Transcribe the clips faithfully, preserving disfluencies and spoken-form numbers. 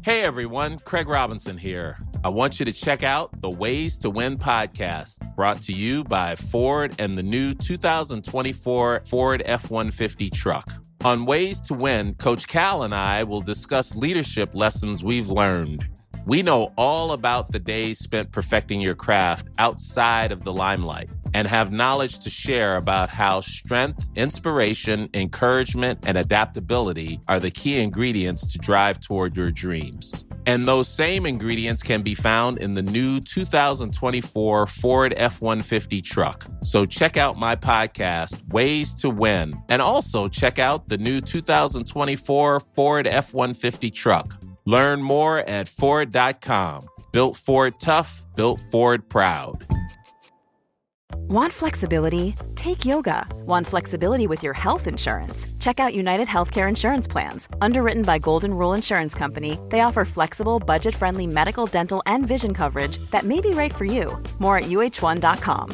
Hey everyone, Craig Robinson here. I want you to check out the Ways to Win podcast, brought to you by Ford and the new two thousand twenty-four Ford F one fifty truck. On Ways to Win, Coach Cal and I will discuss leadership lessons we've learned. We know all about the days spent perfecting your craft outside of the limelight and have knowledge to share about how strength, inspiration, encouragement, and adaptability are the key ingredients to drive toward your dreams. And those same ingredients can be found in the new two thousand twenty-four Ford F one fifty truck. So check out my podcast, Ways to Win, and also check out the new two thousand twenty-four Ford F one fifty truck. Learn more at Ford dot com. Built Ford tough, built Ford proud. Want flexibility? Take yoga. Want flexibility with your health insurance? Check out United Healthcare Insurance Plans. Underwritten by Golden Rule Insurance Company, they offer flexible, budget-friendly medical, dental, and vision coverage that may be right for you. More at U H one dot com.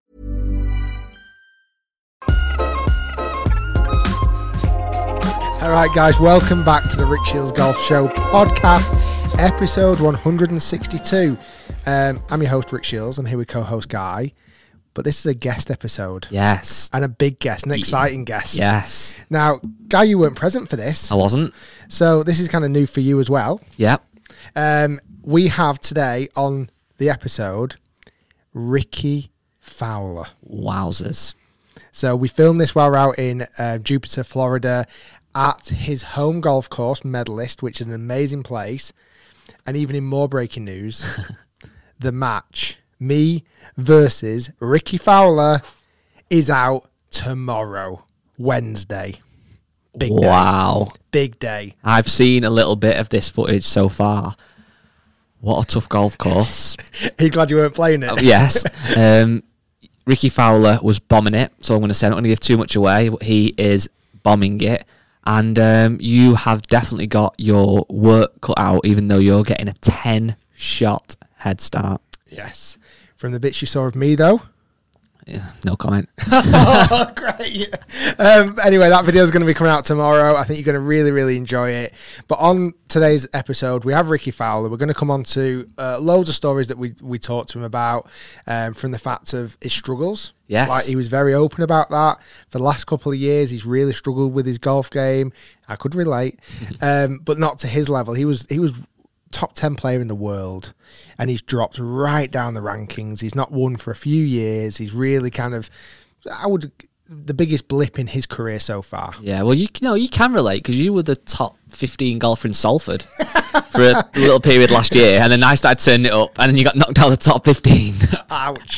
All right, guys, welcome back to the Rick Shields Golf Show podcast, episode one hundred sixty-two. Um, I'm your host, Rick Shields. I'm here with co-host Guy. But this is a guest episode. Yes. And a big guest, an exciting guest. Yes. Now, Guy, you weren't present for this. I wasn't. So this is kind of new for you as well. Yep. Um, we have today on the episode, Rickie Fowler. Wowzers. So we filmed this while we're out in uh, Jupiter, Florida, at his home golf course, Medalist, which is an amazing place. And even in more breaking news, the match, me versus Rickie Fowler, is out tomorrow, Wednesday. Big day. Wow. Big day. I've seen a little bit of this footage so far. What a tough golf course. Are you glad you weren't playing it? Oh, yes. Um, Rickie Fowler was bombing it, so I'm going to say I'm not going to give too much away, but he is bombing it. And um, you have definitely got your work cut out, even though you're getting a ten-shot head start. Yes. From the bits you saw of me, though. Yeah, no comment. Oh, great. Um, anyway, that video is going to be coming out tomorrow. I think you're going to really, really enjoy it. But on today's episode, we have Rickie Fowler. We're going to come on to uh, loads of stories that we we talked to him about, um, from the fact of his struggles. Yes. Like, he was very open about that. For the last couple of years, he's really struggled with his golf game. I could relate, um, but not to his level. He was he was top ten player in the world, and he's dropped right down the rankings. He's not won for a few years. He's really kind of, I would, the biggest blip in his career so far. Yeah, well, you know, you can relate because you were the top fifteen golfer in Salford for a little period last year, and then I started turning it up, and then you got knocked out of the top fifteen. Ouch.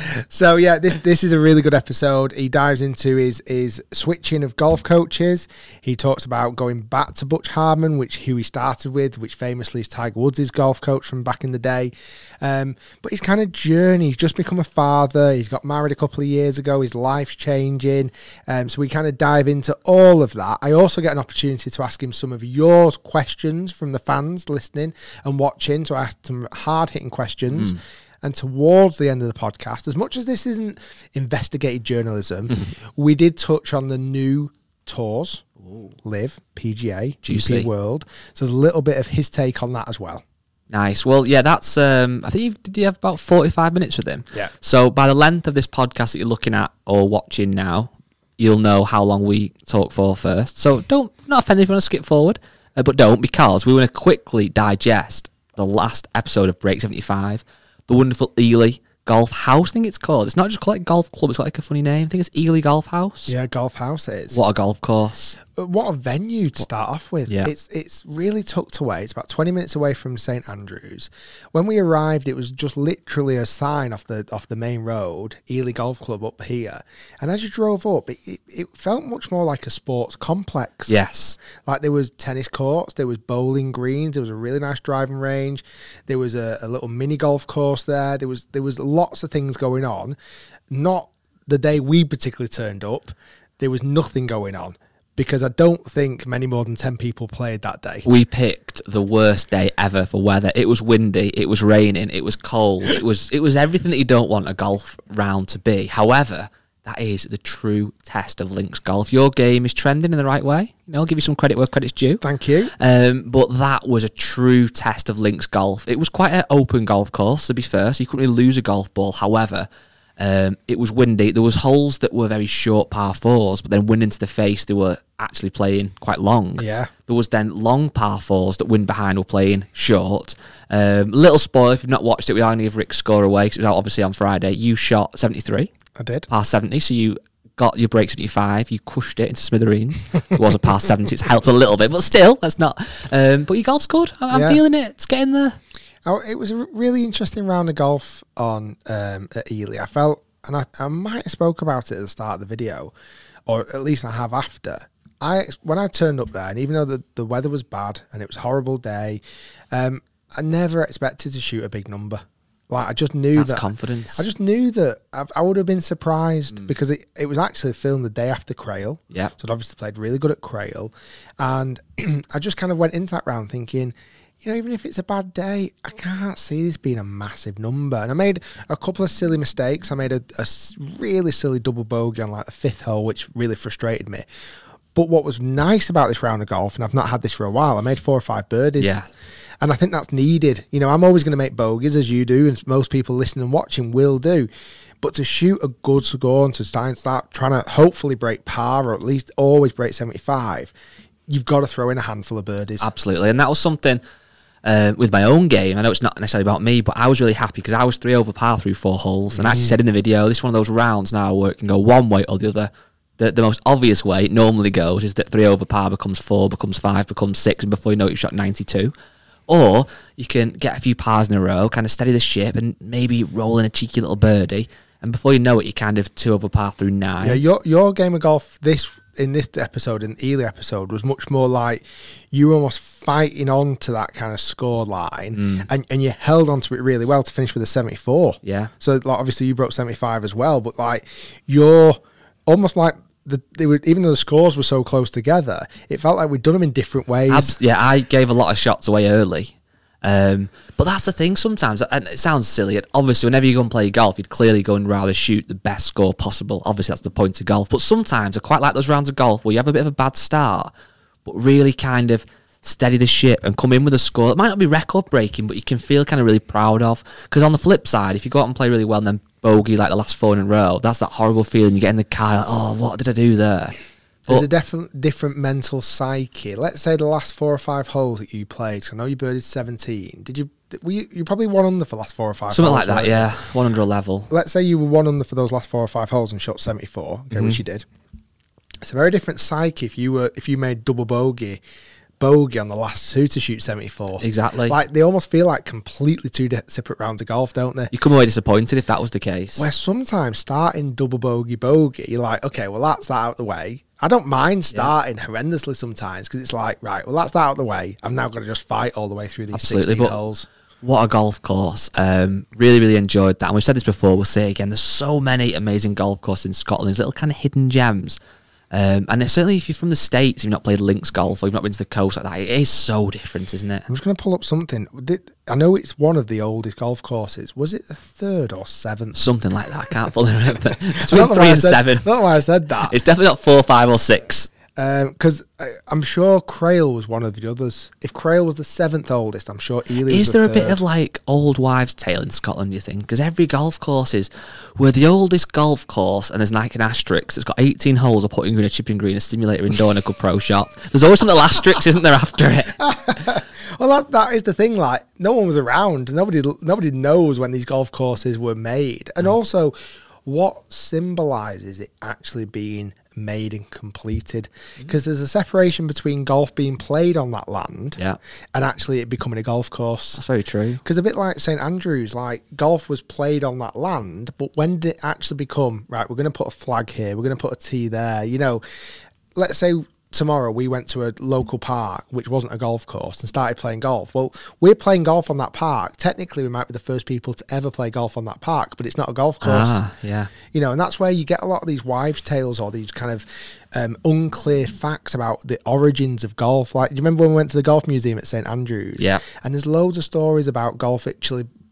So yeah, this this is a really good episode. He dives into his his switching of golf coaches. He talks about going back to Butch Harmon, which who he started with, which famously is Tiger Woods' golf coach from back in the day. Um, but his kind of journey, he's just become a father. He's got married a couple of years ago. His life's changing. Um, so we kind of dive into all of that. I also get an opportunity to ask him some of your questions from the fans listening and watching, to ask some hard-hitting questions. Mm. And towards the end of the podcast, as much as this isn't investigative journalism, we did touch on the new tours, Ooh. Live, P G A, Juicy. G P World. So there's a little bit of his take on that as well. Nice. Well, yeah, that's, um, I think, you did you have about forty-five minutes with him? Yeah. So by the length of this podcast that you're looking at or watching now, you'll know how long we talk for first. So don't, not offended if you want to skip forward, uh, but don't, because we want to quickly digest the last episode of Break seventy-five. The wonderful Ely Golf House, I think it's called. It's not just called like Golf Club, it's got like a funny name. I think it's Ely Golf House. Yeah, Golf House it is. What a golf course. What a venue to start off with. Yeah. It's it's really tucked away. It's about twenty minutes away from Saint Andrews. When we arrived, it was just literally a sign off the off the main road, Ely Golf Club up here. And as you drove up, it, it, it felt much more like a sports complex. Yes. Like there was tennis courts, there was bowling greens, there was a really nice driving range, there was a, a little mini golf course there. There was there was lots of things going on. Not the day we particularly turned up, there was nothing going on. Because I don't think many more than ten people played that day. We picked the worst day ever for weather. It was windy, it was raining, it was cold, it was it was everything that you don't want a golf round to be. However, that is the true test of links golf. Your game is trending in the right way. You know, I'll give you some credit where credit's due. Thank you. Um, but that was a true test of links golf. It was quite an open golf course, to be fair, so you couldn't really lose a golf ball. However, um, it was windy. There was holes that were very short par fours, but then wind into the face, they were actually playing quite long. Yeah. There was then long par fours that wind behind were playing short. Um, little spoiler, if you've not watched it, we are going to give Rick's score away because it was out obviously on Friday. You shot seventy-three. I did. Par seventy, so you got your break seventy-five, you crushed it into smithereens. It was a par seventy, it's helped a little bit, but still, that's not. Um, but your golf's good. I'm, I'm Yeah. feeling it. It's getting there. Oh, it was a really interesting round of golf on um, at Ely. I felt, and I, I might have spoke about it at the start of the video, or at least I have after. I when I turned up there, and even though the, the weather was bad and it was a horrible day, um, I never expected to shoot a big number. Like I just knew That's that confidence. I just knew that I, I would have been surprised Mm. because it, it was actually filmed the day after Crail. Yeah. So I'd obviously played really good at Crail, and I just kind of went into that round thinking, you know, even if it's a bad day, I can't see this being a massive number. And I made a couple of silly mistakes. I made a, a s- really silly double bogey on like the fifth hole, which really frustrated me. But what was nice about this round of golf, and I've not had this for a while, I made four or five birdies. Yeah. And I think that's needed. You know, I'm always going to make bogeys, as you do, and most people listening and watching will do. But to shoot a good score and to start, start trying to hopefully break par, or at least always break seventy-five, you've got to throw in a handful of birdies. Absolutely. And that was something uh, with my own game. I know it's not necessarily about me, but I was really happy because I was three over par through four holes. And I actually said in the video, this is one of those rounds now where it can go one way or the other. The, the most obvious way it normally goes is that three over par becomes four, becomes five, becomes six, and before you know it, you shot ninety-two. Or you can get a few pars in a row, kind of steady the ship, and maybe roll in a cheeky little birdie. And before you know it, you're kind of two over par through nine. Yeah, your your game of golf this in this episode, in the Ely episode, was much more like you were almost fighting on to that kind of score line, Mm. and, and you held on to it really well to finish with a seventy-four. Yeah. So like, obviously you broke seventy-five as well, but like you're almost like the they were, even though the scores were so close together, it felt like we'd done them in different ways. Abs- yeah, I gave a lot of shots away early. Um, but that's the thing sometimes, and it sounds silly. And obviously, whenever you go and play golf, you'd clearly go and rather shoot the best score possible. Obviously, that's the point of golf. But sometimes I quite like those rounds of golf where you have a bit of a bad start, but really kind of steady the ship and come in with a score that might not be record breaking, but you can feel kind of really proud of. Because on the flip side, if you go out and play really well and then bogey like the last four in a row, that's that horrible feeling. You get in the car, like, oh, what did I do there? There's But- a different different mental psyche. Let's say the last four or five holes that you played. 'Cause I know you birdied seventeen. Did you? Were you, you probably one under for the last four or five. Something holes, like that, weren't you? yeah. One under a level. Let's say you were one under for those last four or five holes and shot seventy-four. Okay, Mm-hmm. which you did. It's a very different psyche if you were if you made double bogey, bogey on the last two to shoot seventy-four. Exactly. Like they almost feel like completely two di- separate rounds of golf, don't they? You come away disappointed if that was the case. Where sometimes starting double bogey bogey, you're like, okay, well that's that out of the way. I don't mind starting horrendously sometimes because it's like, right, well that's that out of the way. I'm now going to just fight all the way through these Absolutely, sixteen but holes. What a golf course. Um, really, really enjoyed that. And we've said this before, we'll say it again. There's so many amazing golf courses in Scotland. There's little kind of hidden gems. Um, and it's certainly if you're from the States, you've not played links golf or you've not been to the coast like that, it is so different, isn't it? I'm just going to pull up something. Did- I know it's one of the oldest golf courses. Was it the third or seventh? Something like that. I can't fully remember. I Between don't know three why I and said- seven. I don't know why I said that. It's definitely not four, five, or six. Because um, I'm sure Crail was one of the others. If Crail was the seventh oldest, I'm sure Ely was Is the there a third. bit of like old wives' tale in Scotland, do you think? Because every golf course is, we're the oldest golf course, and there's like an asterisk. It's got eighteen holes, a putting green, a chipping green, a stimulator indoor, and a good pro shop. There's always some little asterisk, isn't there, after it? Well, that that is the thing. Like, no one was around. Nobody nobody knows when these golf courses were made, and also what symbolises it actually being made and completed. Because there's a separation between golf being played on that land, Yeah. and actually it becoming a golf course. That's very true. Because a bit like St Andrews, like golf was played on that land, but when did it actually become, right, we're going to put a flag here, we're going to put a tee there, you know, let's say tomorrow we went to a local park, which wasn't a golf course, and started playing golf. Well, we're playing golf on that park. Technically, we might be the first people to ever play golf on that park, but it's not a golf course. Ah, yeah. You know, and that's where you get a lot of these wives' tales or these kind of um, unclear facts about the origins of golf. Like, do you remember when we went to the golf museum at St Andrews? Yeah. And there's loads of stories about golf actually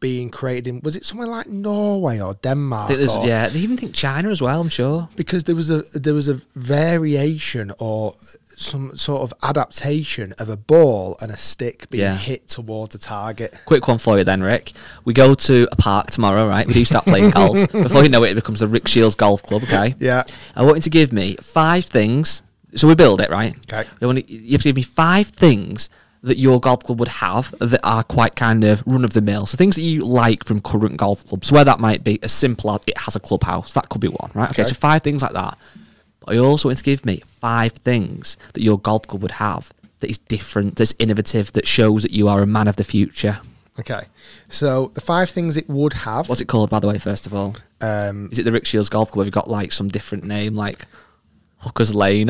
being created in, was it somewhere like Norway or I Denmark? think there's, or- yeah, they even think China as well, I'm sure. because there was a there was a variation or some sort of adaptation of a ball and a stick being Yeah. hit towards a target. Quick one for you then, Rick. We go to a park tomorrow, right? We do start playing golf. Before you know it, it becomes the Rick Shields Golf Club, okay? Yeah. I want you to give me five things. So we build it, right? Okay. I want you you have to give me five things that your golf club would have that are quite kind of run-of-the-mill. So things that you like from current golf clubs. Where that might be as simple as it has a clubhouse. That could be one, right? Okay, Okay. so five things like that. But I also want you to give me five things that your golf club would have that is different, that's innovative, that shows that you are a man of the future. Okay. So the five things it would have. What's it called, by the way, first of all? Um, Is it the Rick Shields Golf Club? Have you got like some different name, like Hooker's Lane?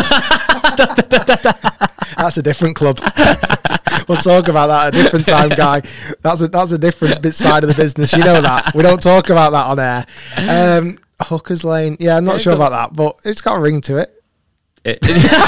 That's a different club. We'll talk about that at a different time, Guy. That's a that's a different bit side of the business. You know that. We don't talk about that on air. Um, Hooker's Lane. Yeah, I'm not Yeah, sure go- about that, but it's got a ring to it. It-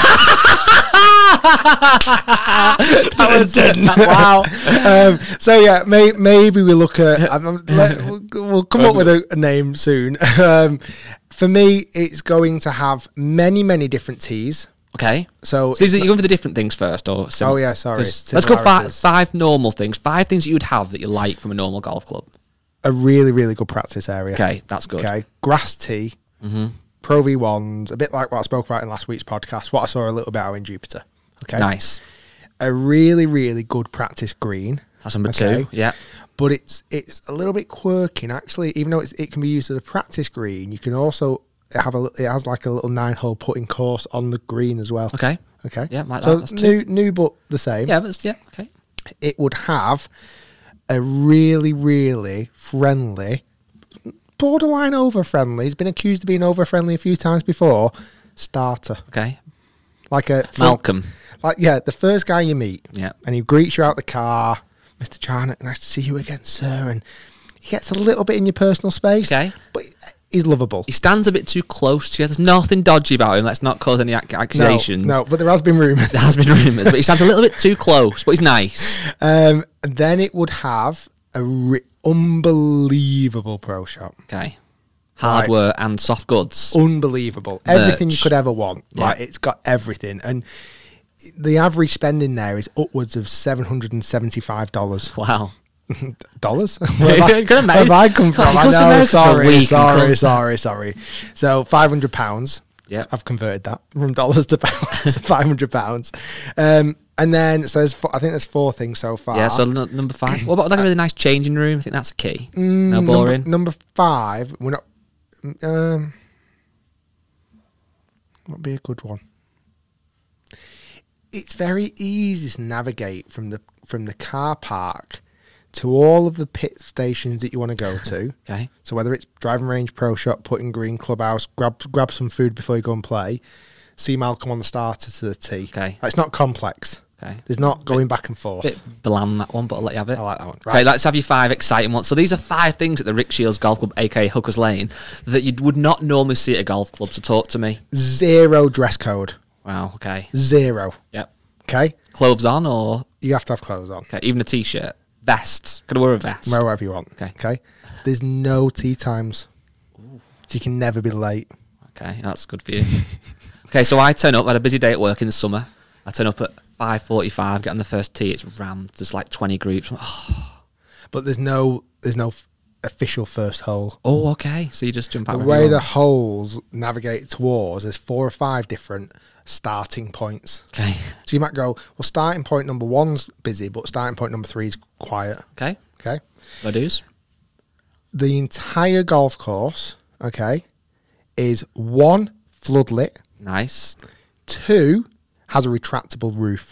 That was didn't. wow. um, so yeah, may, maybe we look at. Um, um, let, we'll, we'll come up with a, a name soon. Um, for me, it's going to have many, many different tees. Okay. So, So these are, it's you going for the different things first, or sim- Oh, yeah, sorry. 'cause Let's go five Similarities. five normal things. Five things that you would have that you like from a normal golf club. a really, really good practice area. Okay, that's good. Okay, grass tee, Mm-hmm. Pro V ones, a bit like what I spoke about in last week's podcast. What I saw a little bit out in Jupiter. Okay, Nice. a really, really good practice green. That's number Okay. two. Yeah. But it's it's a little bit quirky, and actually, even though it's, it can be used as a practice green, you can also have a it has like a little nine hole putting course on the green as well. Okay. Okay. Yeah, like so that. That's two. new new but the same. Yeah, but yeah. Okay. It would have a really, really friendly, borderline over friendly. He's been accused of being over friendly a few times before. Starter, Okay. like a Malcolm. like yeah, the first guy you meet, Yeah. and he greets you out the car, Mister Charnock, nice to see you again, sir. And he gets a little bit in your personal space, Okay. but he's lovable. He stands a bit too close to you. There's nothing dodgy about him. Let's not cause any ac- No, accusations. no, but there has been rumours. There has been rumours, but he stands a little bit too close, but he's nice. Um, then it would have a re- unbelievable pro shop. Okay. Hardware and soft goods. Unbelievable. Everything you Merch. could ever want. Yeah. Right, it's got everything. And the average spending there is upwards of seven hundred seventy-five dollars. Wow. Dollars? Yeah, Where have I, you're gonna where have I come He from? I goes to know, America for a sorry, week and sorry, comes- sorry, sorry. So five hundred pounds. Yeah. I've converted that from dollars to pounds. five hundred pounds. Um, and then, so there's, four, I think there's four things so far. Yeah, so n- number five. What about like a really nice changing room? I think that's a key. no Mm, Number- boring. Number, five, we're not. Um, what would be a good one? It's very easy to navigate from the from the car park to all of the pit stations that you want to go to. Okay. So whether it's driving range, pro shop, putting green, clubhouse, grab grab some food before you go and play. See Malcolm on the starter to the tee. Okay. It's not complex. Okay. There's not going back and forth. Bit bland that one, but I'll let you have it. I like that one. Right, let's have your five exciting ones. So these are five things at the Rick Shields Golf Club, aka Hooker's Lane, that you would not normally see at a golf club. So talk to me. Zero dress code. Wow. Okay. Zero. Yep. Okay? Clothes on, or You have to have clothes on. okay, even a t-shirt, vest. Could I wear a vest? Wear whatever you want. Okay. Okay. There's no tea times. So you can never be late. Okay, that's good for you. Okay, so I turn up. I had a busy day at work in the summer. I turn up at five forty-five, get on the first tee. It's rammed. There's like twenty groups. Oh, But there's no there's no f- official first hole. oh, okay. So you just jump out. The wherever way you the want. holes navigate towards, there's four or five different starting points. Okay. So you might go, well, starting point number one's busy, but starting point number three is quiet. Okay. Okay. No dues. The entire golf course, okay, is one floodlit, Nice. two has a retractable roof.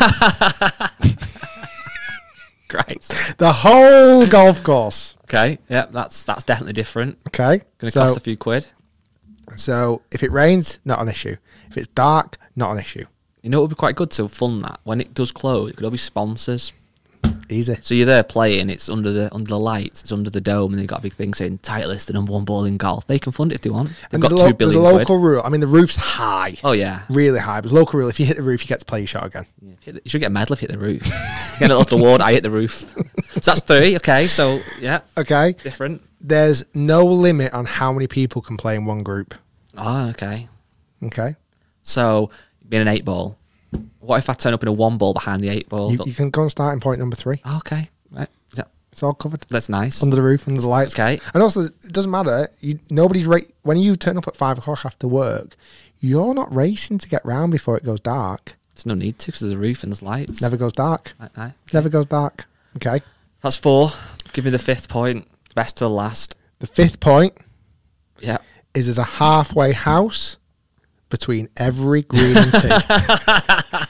Great. The whole golf course. Okay. Yeah, that's that's definitely different. Okay. Going to So, cost a few quid. so if it rains, not an issue. If it's dark, not an issue. You know, it would be quite good to fund that when it does close. It could all be sponsors. Easy. So you're there playing. It's under the under the lights. It's under the dome, and they've got a big thing saying "Titleist, the number one ball in golf." They can fund it if they want. They've And got there's, a two lo- there's a billion local quid. rule. I mean, the roof's high. Oh yeah. Really high. But there's a local rule. If you hit the roof, you get to play your shot again. Yeah, if you hit the- you should get a medal if you hit the roof. Get a little award. I hit the roof. So that's three. Okay, so yeah. Okay. Different. There's no limit on how many people can play in one group. Oh, okay. Okay. So being an eight ball. What if I turn up in a one ball behind the eight ball? You, you can go and start in point number three. Okay. Right. Yeah. It's all covered. That's nice. Under the roof, under the lights. Okay. And also, it doesn't matter. You, nobody's ra- when you turn up at five o'clock after work, you're not racing to get round before it goes dark. There's no need to because there's a roof and there's lights. Never goes dark. Right, right. Never goes dark. Okay. That's four. Give me the fifth point. Best to the last. The fifth point Yeah. is there's a halfway house between every green and tee.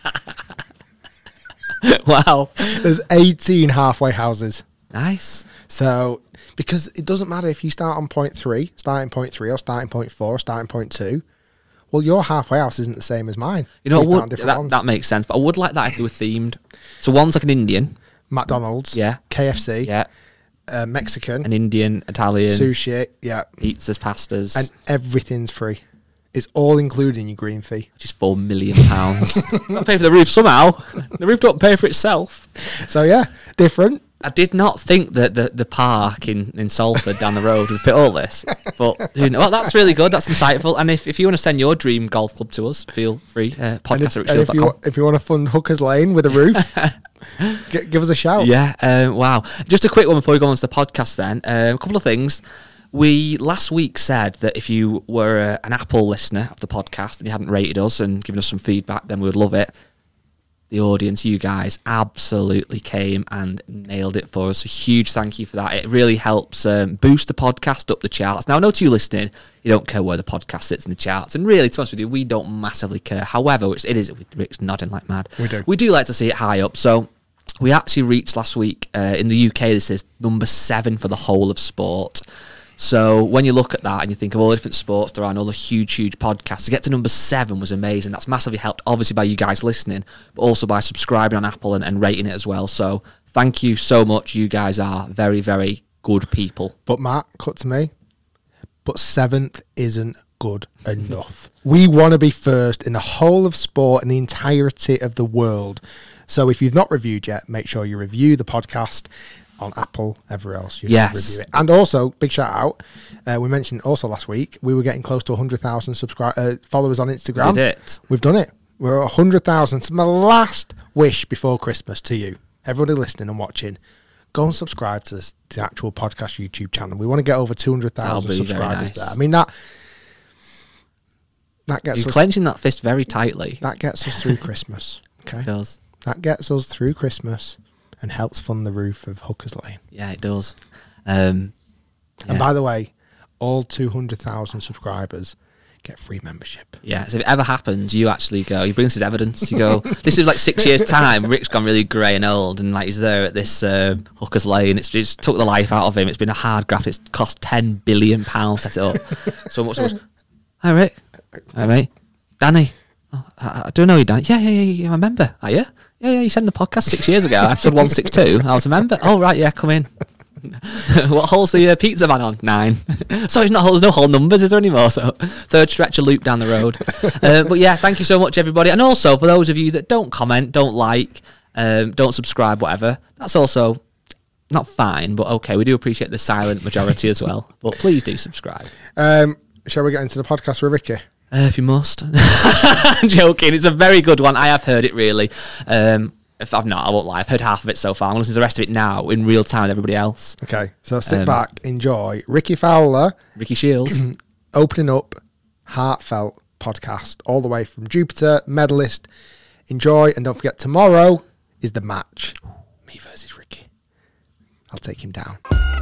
Wow. There's eighteen halfway houses. Nice. So, because it doesn't matter if you start on point three, starting point three, or starting point four, or starting point two. Well, your halfway house isn't the same as mine. You know, We I start would, on different that, ones. that makes sense. But I would like that if they were themed. So one's like an Indian. McDonald's, Yeah. K F C, Yeah. uh, Mexican, An Indian, Italian, sushi, yeah, pizzas, pastas, and everything's free. It's all included in your green fee. which is four million pounds. Got to pay for the roof somehow. The roof don't pay for itself. So yeah, different. I did not think that the, the park in, in Salford down the road would fit all this. But you know, well, that's really good. That's insightful. And if, if you want to send your dream golf club to us, feel free. Uh, And if, podcast at and if you richfield wa- if you want to fund Hooker's Lane with a roof, g- give us a shout. Yeah, um, wow. Just a quick one before we go on to the podcast then. Um, a couple of things. We last week said that if you were a, an Apple listener of the podcast and you hadn't rated us and given us some feedback, then we would love it. The audience, you guys, absolutely came and nailed it for us. A huge thank you for that. It really helps um, boost the podcast up the charts. Now, I know to you listening, you don't care where the podcast sits in the charts. And really, to be honest with you, we don't massively care. However, it's, it is, Rick's nodding like mad. We do. We do like to see it high up. So we actually reached last week, uh, in the U K, this is number seven for the whole of sport. So when you look at that and you think of all the different sports there are and all the huge, huge podcasts, to get to number seven was amazing. That's massively helped, obviously, by you guys listening, but also by subscribing on Apple and, and rating it as well. So thank you so much. You guys are very, very good people. But Matt, cut to me. But seventh isn't good enough. We want to be first in the whole of sport and the entirety of the world. So if you've not reviewed yet, make sure you review the podcast on Apple, everywhere else you Yes. review it. And also, big shout out, uh, we mentioned also last week, we were getting close to one hundred thousand subscri- uh, followers on Instagram. Did it? We've done it. We're at one hundred thousand. It's my last wish before Christmas to you, everybody listening and watching. Go and subscribe to this, the actual podcast YouTube channel. We want to get over two hundred thousand That'll be very subscribers nice. there. I mean, that that gets You're us, clenching that fist very tightly. that gets us through Christmas. Okay, It does. that gets us through Christmas and helps fund the roof of Hooker's Lane. Yeah, it does. Um, And yeah. by the way, all two hundred thousand subscribers get free membership. Yeah, so if it ever happens, you actually go, you bring us evidence, you go, this is like six years' time, Rick's gone really grey and old, and like he's there at this um, Hooker's Lane, it's just took the life out of him, it's been a hard graft, it's cost ten billion pounds to set it up. So much was, hi Rick, hi mate, Danny, oh, I, I don't know you Danny, yeah, yeah, yeah, yeah, I remember, are you? Yeah, yeah, you sent the podcast six years ago, episode one sixty-two, I was a member, oh right, yeah, come in. What hole's the uh, pizza man on? Nine. So it's not there's no hole numbers, is there anymore? So third stretch of loop down the road. uh, but yeah, thank you so much, everybody. And also for those of you that don't comment, don't like, um, don't subscribe, whatever, that's also not fine, but okay. We do appreciate the silent majority as well. But please do subscribe. Um, shall we get into the podcast with Ricky? Uh, if you must. I'm joking. It's a very good one. I have heard it really. Um, if I've not, I won't lie. I've heard half of it so far. I'm listening to the rest of it now in real time with everybody else. Okay, so sit Um, back, enjoy. Ricky Fowler Ricky Shields. opening up heartfelt podcast all the way from Jupiter, medalist. Enjoy, and don't forget, tomorrow is the match. Me versus Ricky. I'll take him down.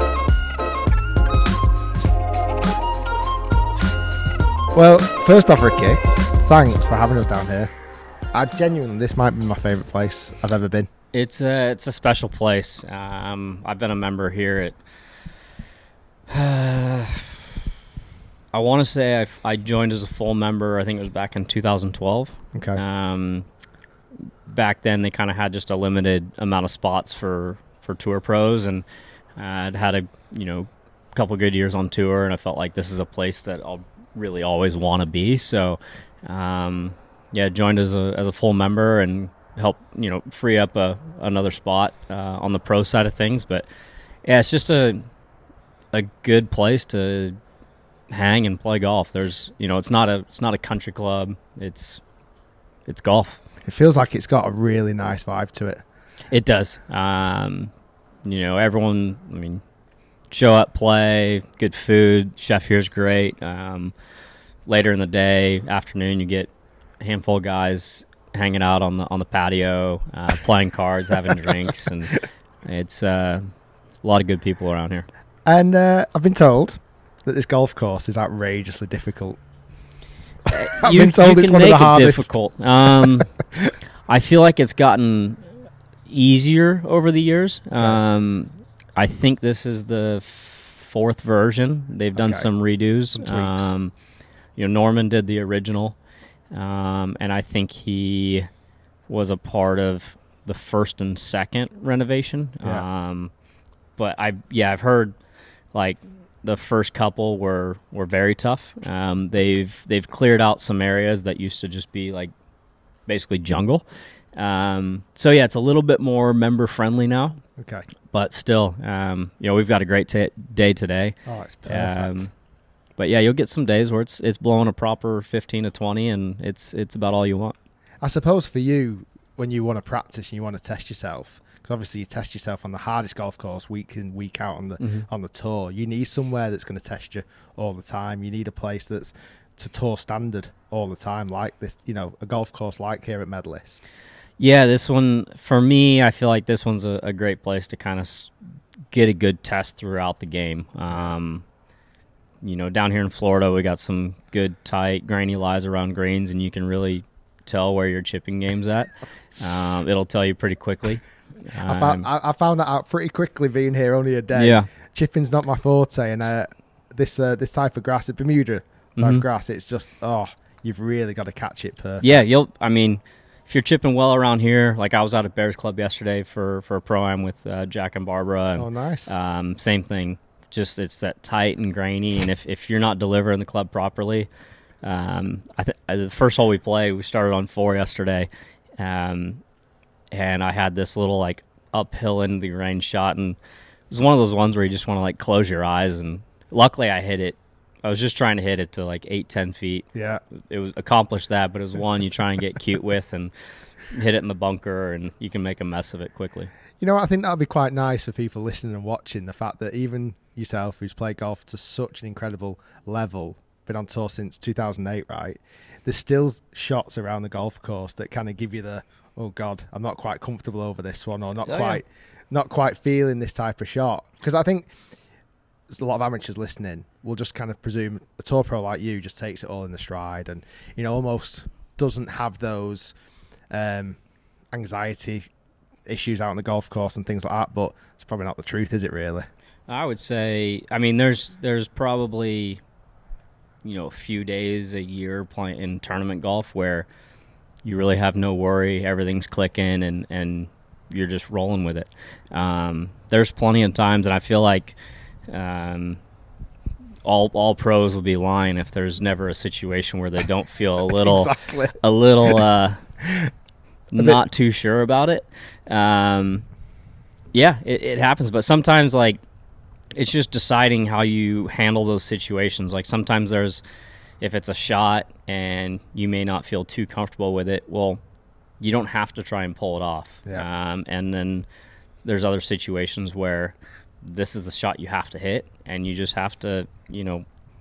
Well, first off, Ricky, thanks for having us down here. I genuinely, this might be my favourite place I've ever been. It's a, it's a special place. Um, I've been a member here at, uh, I want to say I, I joined as a full member, I think it was back in two thousand twelve. Okay. Um, back then they kind of had just a limited amount of spots for, for tour pros, and uh, I'd had a, you know, couple good years on tour, and I felt like this is a place that I'll really always want to be. So, um, yeah, joined as a as a full member, and help you know free up a another spot uh, on the pro side of things. But yeah, it's just a a good place to hang and play golf. There's you know it's not a it's not a country club. It's it's golf. It feels like it's got a really nice vibe to it. It does. Um, you know, everyone. I mean, show up, play, good food. Chef here's great. Um, later in the day, afternoon, you get a handful of guys hanging out on the on the patio, uh, playing cards, having drinks, and it's uh, a lot of good people around here. And uh, I've been told that this golf course is outrageously difficult. I've you, been told you it's can one make of the it hardest. difficult. Um, I feel like it's gotten easier over the years. Um, I think this is the fourth version. They've done Okay. some redos. Some tweaks. Um, you know, Norman did the original, um, and I think he was a part of the first and second renovation. Yeah. Um, but I, yeah, I've heard like the first couple were were very tough. Um, they've they've cleared out some areas that used to just be like basically jungle. Um, so yeah, it's a little bit more member friendly now. Okay. But still, um, you know, we've got a great t- day today. Oh, it's perfect. Um, but yeah, you'll get some days where it's it's blowing a proper fifteen to twenty, and it's it's about all you want. I suppose for you, when you want to practice and you want to test yourself, because obviously you test yourself on the hardest golf course week in, week out on the Mm-hmm. on the tour. You need somewhere that's going to test you all the time. You need a place that's to tour standard all the time, like this, you know, a golf course like here at Medalist. Yeah, this one, for me, I feel like this one's a, a great place to kind of s- get a good test throughout the game. Um, you know, down here in Florida, we got some good, tight, grainy lies around greens, and you can really tell where your chipping game's at. Um, it'll tell you pretty quickly. I, found, Um, I, I found that out pretty quickly being here only a day. Yeah. Chipping's not my forte, and uh, this uh, this type of grass at Bermuda type Mhm. of grass, it's just, oh, you've really got to catch it perfect. Yeah, you'll. I mean, if you're chipping well around here, like I was out at Bears Club yesterday for for a pro-am with uh, Jack and Barbara. And, Oh, nice. Um, same thing. Just it's that tight and grainy, and if, if you're not delivering the club properly, um, I think the first hole we played, we started on four yesterday, um, and I had this little like uphill into the range shot, and it was one of those ones where you just want to like close your eyes, and luckily I hit it. I was just trying to hit it to like eight, ten feet. Yeah. It was accomplished that, but it was one you try and get cute with and hit it in the bunker, and you can make a mess of it quickly. You know, I think that would be quite nice for people listening and watching, the fact that even yourself, who's played golf to such an incredible level, been on tour since two thousand eight, right? There's still shots around the golf course that kind of give you the, oh God, I'm not quite comfortable over this one, or not Oh, quite, not quite feeling this type of shot. Because I think there's a lot of amateurs listening will just kind of presume a tour pro like you just takes it all in the stride, and you know, almost doesn't have those um, anxiety issues out on the golf course and things like that. But it's probably not the truth, is it? Really? I would say, I mean, there's there's probably, you know, a few days a year playing in tournament golf where you really have no worry, everything's clicking, and, and you're just rolling with it. Um, there's plenty of times, and I feel like um, all all pros will be lying if there's never a situation where they don't feel a little Exactly. a little uh, not too sure about it. Um, yeah, it, it happens, but sometimes like it's just deciding how you handle those situations. Like sometimes there's, if it's a shot and you may not feel too comfortable with it, well, you don't have to try and pull it off. Yeah. Um, and then there's other situations where this is the shot you have to hit, and you just have to, you know,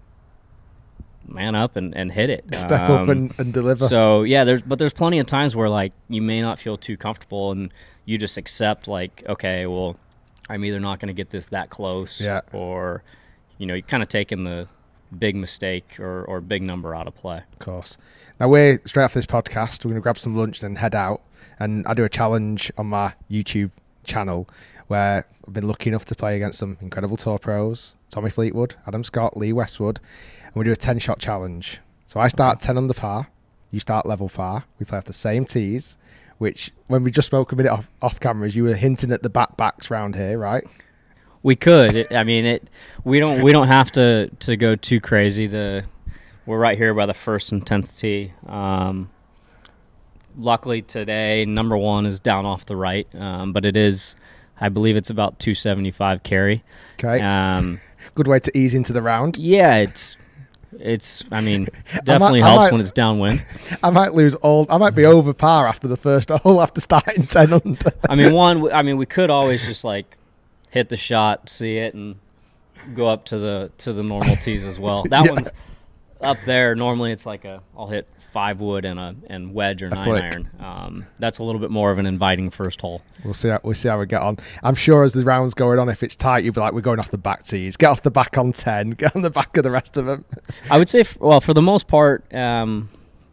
man up and, and hit it. Step Um, up and, and deliver. So yeah, there's but there's plenty of times where like you may not feel too comfortable, and you just accept like, okay, well, I'm either not going to get this that close, Yeah. or you know, you're kind of taking the big mistake or, or big number out of play. Of course. Now we're straight after this podcast. We're going to grab some lunch and head out. And I do a challenge on my YouTube channel where I've been lucky enough to play against some incredible tour pros: Tommy Fleetwood, Adam Scott, Lee Westwood, and we do a ten shot challenge. So I start ten under par, you start level par. We play off the same tees, which when we just spoke a minute off, off cameras, you were hinting at the back backs round here, right? We could. It, I mean, it. We don't. We don't have to, to go too crazy. The we're right here by the first and tenth tee. Um, luckily today, number one is down off the right, um, but it is, I believe it's about two seventy-five carry. Okay. Um, Good way to ease into the round. yeah, it's, it's. I mean, definitely I might- I helps might- when it's downwind. I might lose all. I might be over par after the first hole after starting ten under. I mean, one. I mean, we could always just like hit the shot, see it, and go up to the to the normal tees as well. That Yeah. one's up there. Normally, it's like a. I'll hit five wood and a and wedge or nine flick. iron. Um, that's a little bit more of an inviting first hole. We'll see. How, we'll see how we get on. I'm sure as the round's going on, if it's tight, you'll be like, "We're going off the back tees. Get off the back on ten. Get on the back of the rest of them." I would say, f- well, for the most part, um,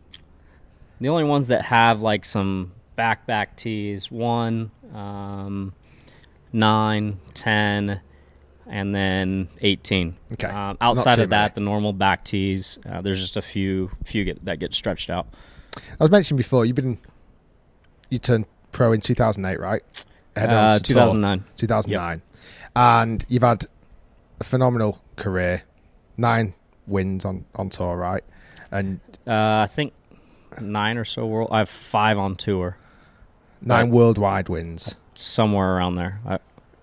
the only ones that have like some back back tees, one, um, nine, ten, and then eighteen. Okay. Um, So not outside too of that, many. the normal back tees, uh, there's just a few few get, that get stretched out. I was mentioning before, you've been, you turned pro in two thousand eight, right? Headed on Uh, to two tour. thousand nine. two thousand nine. And you've had a phenomenal career, nine wins on, on tour, right? And Uh, I think nine or so world. I have five on tour, nine Right. worldwide wins. somewhere around there. I,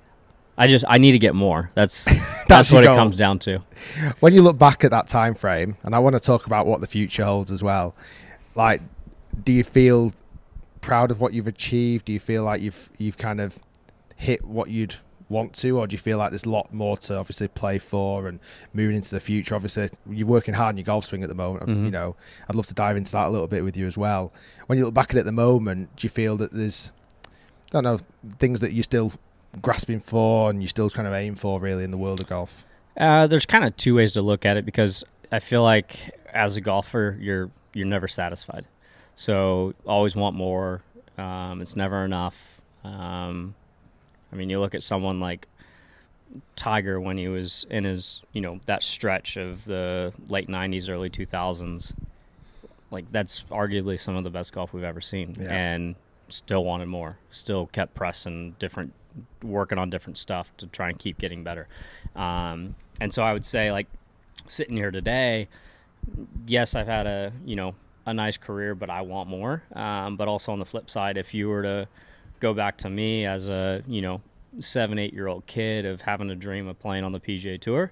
I just I need to get more. That's that's, That's what your it goal. comes down to. When you look back at that time frame, and I want to talk about what the future holds as well, like, do you feel proud of what you've achieved? Do you feel like you've you've kind of hit what you'd want to, or do you feel like there's a lot more to obviously play for and moving into the future? Obviously, you're working hard in your golf swing at the moment. Mhm. You know, I'd love to dive into that a little bit with you as well. When you look back at it at the moment, do you feel that there's, I don't know, things that you're still grasping for and you still kind of aim for really in the world of golf? Uh, there's kind of two ways to look at it, because I feel like as a golfer, you're you're never satisfied. So always want more. Um, it's never enough. Um, I mean, you look at someone like Tiger when he was in his, you know, that stretch of the late nineties, early two thousands. Like, that's arguably some of the best golf we've ever seen. Yeah. And still wanted more. Still kept pressing different, working on different stuff to try and keep getting better. Um, and so I would say, like, sitting here today, yes, I've had a, you know, a nice career, but I want more. Um, but also on the flip side, if you were to go back to me as a, you know, seven, eight year old kid of having a dream of playing on the P G A Tour,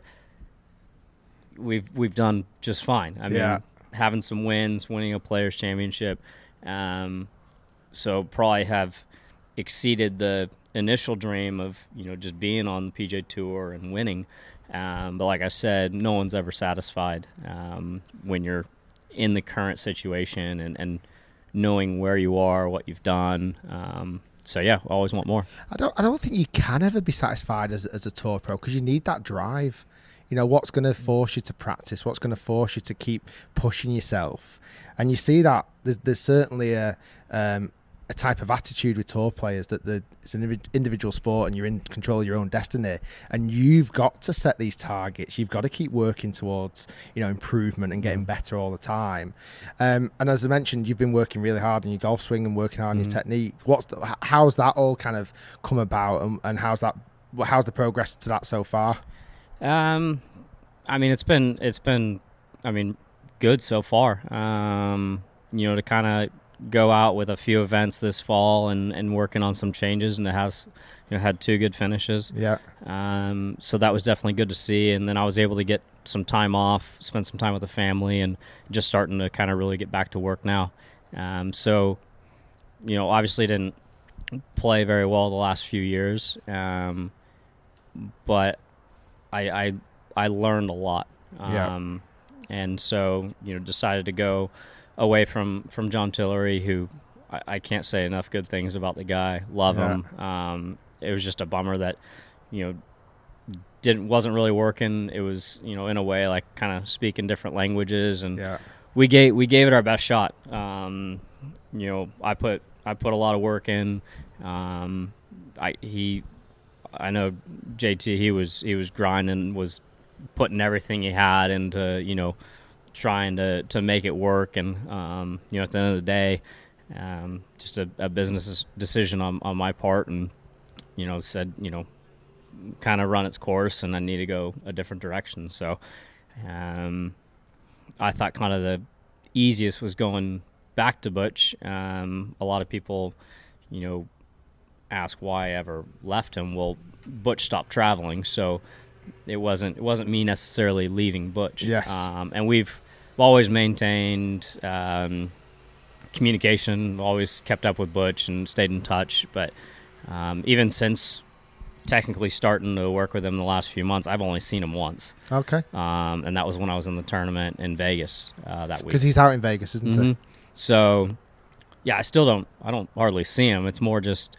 we've we've done just fine. I mean, Yeah. having some wins, winning a Players Championship, um, so probably have exceeded the initial dream of, you know, just being on the P G A Tour and winning. Um, but like I said, no one's ever satisfied um, when you're in the current situation and, and knowing where you are, what you've done. Um, so yeah, always want more. I don't. I don't think you can ever be satisfied as as a tour pro, because you need that drive. You know, what's going to force you to practice? What's going to force you to keep pushing yourself? And you see that there's, there's certainly a um, a type of attitude with tour players that the, it's an individ- individual sport and you're in control of your own destiny. And you've got to set these targets. You've got to keep working towards, you know, improvement and getting better all the time. Um, and as I mentioned, you've been working really hard on your golf swing and working hard on your technique. What's the, h- how's that all kind of come about, and, and how's that? How's the progress to that so far? Um, I mean, it's been it's been, I mean, good so far. Um, you know, to kind of go out with a few events this fall and, and working on some changes, and it has, you know, had two good finishes. Yeah. Um, so that was definitely good to see. And then I was able to get some time off, spend some time with the family, and just starting to kind of really get back to work now. Um, so, you know, obviously didn't play very well the last few years, um, but I, I I learned a lot. Yeah. Um, and so, you know, decided to go away from, from John Tillery, who I, I can't say enough good things about the guy. Love Yeah. him. Um, it was just a bummer that, you know, didn't wasn't really working. It was, you know, in a way like kind of speaking different languages, and Yeah. we gave we gave it our best shot. Um, you know, I put I put a lot of work in. Um, I he I know J T, he was he was grinding, was putting everything he had into, you know, trying to, to make it work. And, um, you know, at the end of the day, um, just a, a business decision on, on my part, and, you know, said, you know, kind of run its course, and I need to go a different direction. So um, I thought kind of the easiest was going back to Butch, um, a lot of people, you know, ask why I ever left him. Well, Butch stopped traveling, so it wasn't it wasn't me necessarily leaving Butch. Yes. Um, and we've always maintained um, communication, always kept up with Butch and stayed in touch. But um, even since technically starting to work with him the last few months, I've only seen him once. Okay. Um, and that was when I was in the tournament in Vegas uh, that week. Because he's out in Vegas, isn't Mhm. he? So, yeah, I still don't, I don't hardly see him. It's more just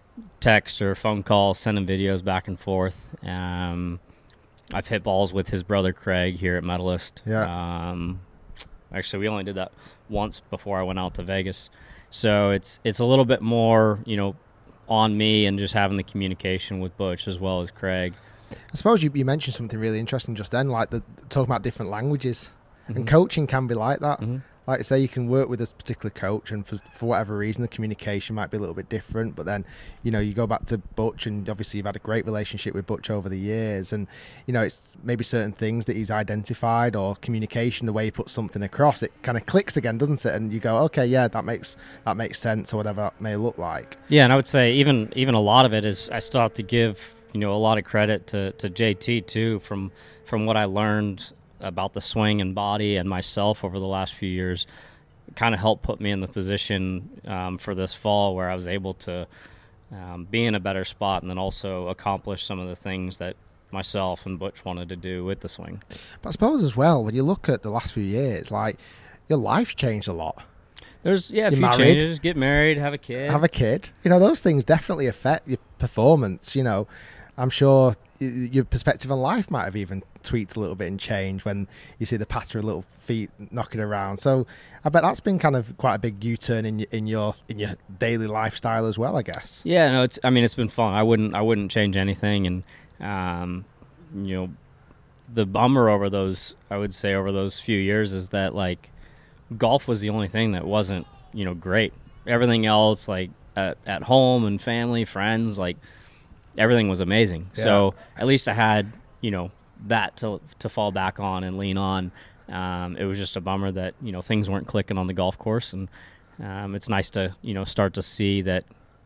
text or phone calls, sending videos back and forth. Um, I've hit balls with his brother Craig here at Medalist. Yeah. Um, actually, we only did that once before I went out to Vegas. So it's it's a little bit more, you know, on me and just having the communication with Butch as well as Craig. I suppose you, you mentioned something really interesting just then, like the talking about different languages. And coaching can be like that. Mm-hmm. Like I say, you can work with a particular coach, and for, for whatever reason, the communication might be a little bit different. But then, you know, you go back to Butch, and obviously you've had a great relationship with Butch over the years. And, you know, it's maybe certain things that he's identified or communication, the way he puts something across, it kind of clicks again, doesn't it? And you go, okay, yeah, that makes that makes sense, or whatever that may look like. Yeah, and I would say even even a lot of it is I still have to give, you know, a lot of credit to, to J T too, from from what I learned about the swing and body and myself over the last few years. It kind of helped put me in the position um, for this fall where I was able to um, be in a better spot and then also accomplish some of the things that myself and Butch wanted to do with the swing. But I suppose as well, when you look at the last few years, like, your life's changed a lot. There's, yeah, a You're few married. changes. Get married, have a kid. Have a kid. You know, those things definitely affect your performance. You know, I'm sure y- your perspective on life might have even tweaked a little bit and changed when you see the patter of little feet knocking around. So I bet that's been kind of quite a big U-turn in your in your in your daily lifestyle as well, I guess. Yeah, no, it's. I mean, it's been fun. I wouldn't. I wouldn't change anything. And um, you know, the bummer over those, I would say, over those few years is that like golf was the only thing that wasn't, you know, great. Everything else, like at at home and family, friends, like everything was amazing. Yeah. So at least I had, you know, that to to fall back on and lean on. Um, it was just a bummer that, you know, things weren't clicking on the golf course, and um, it's nice to, you know, start to see that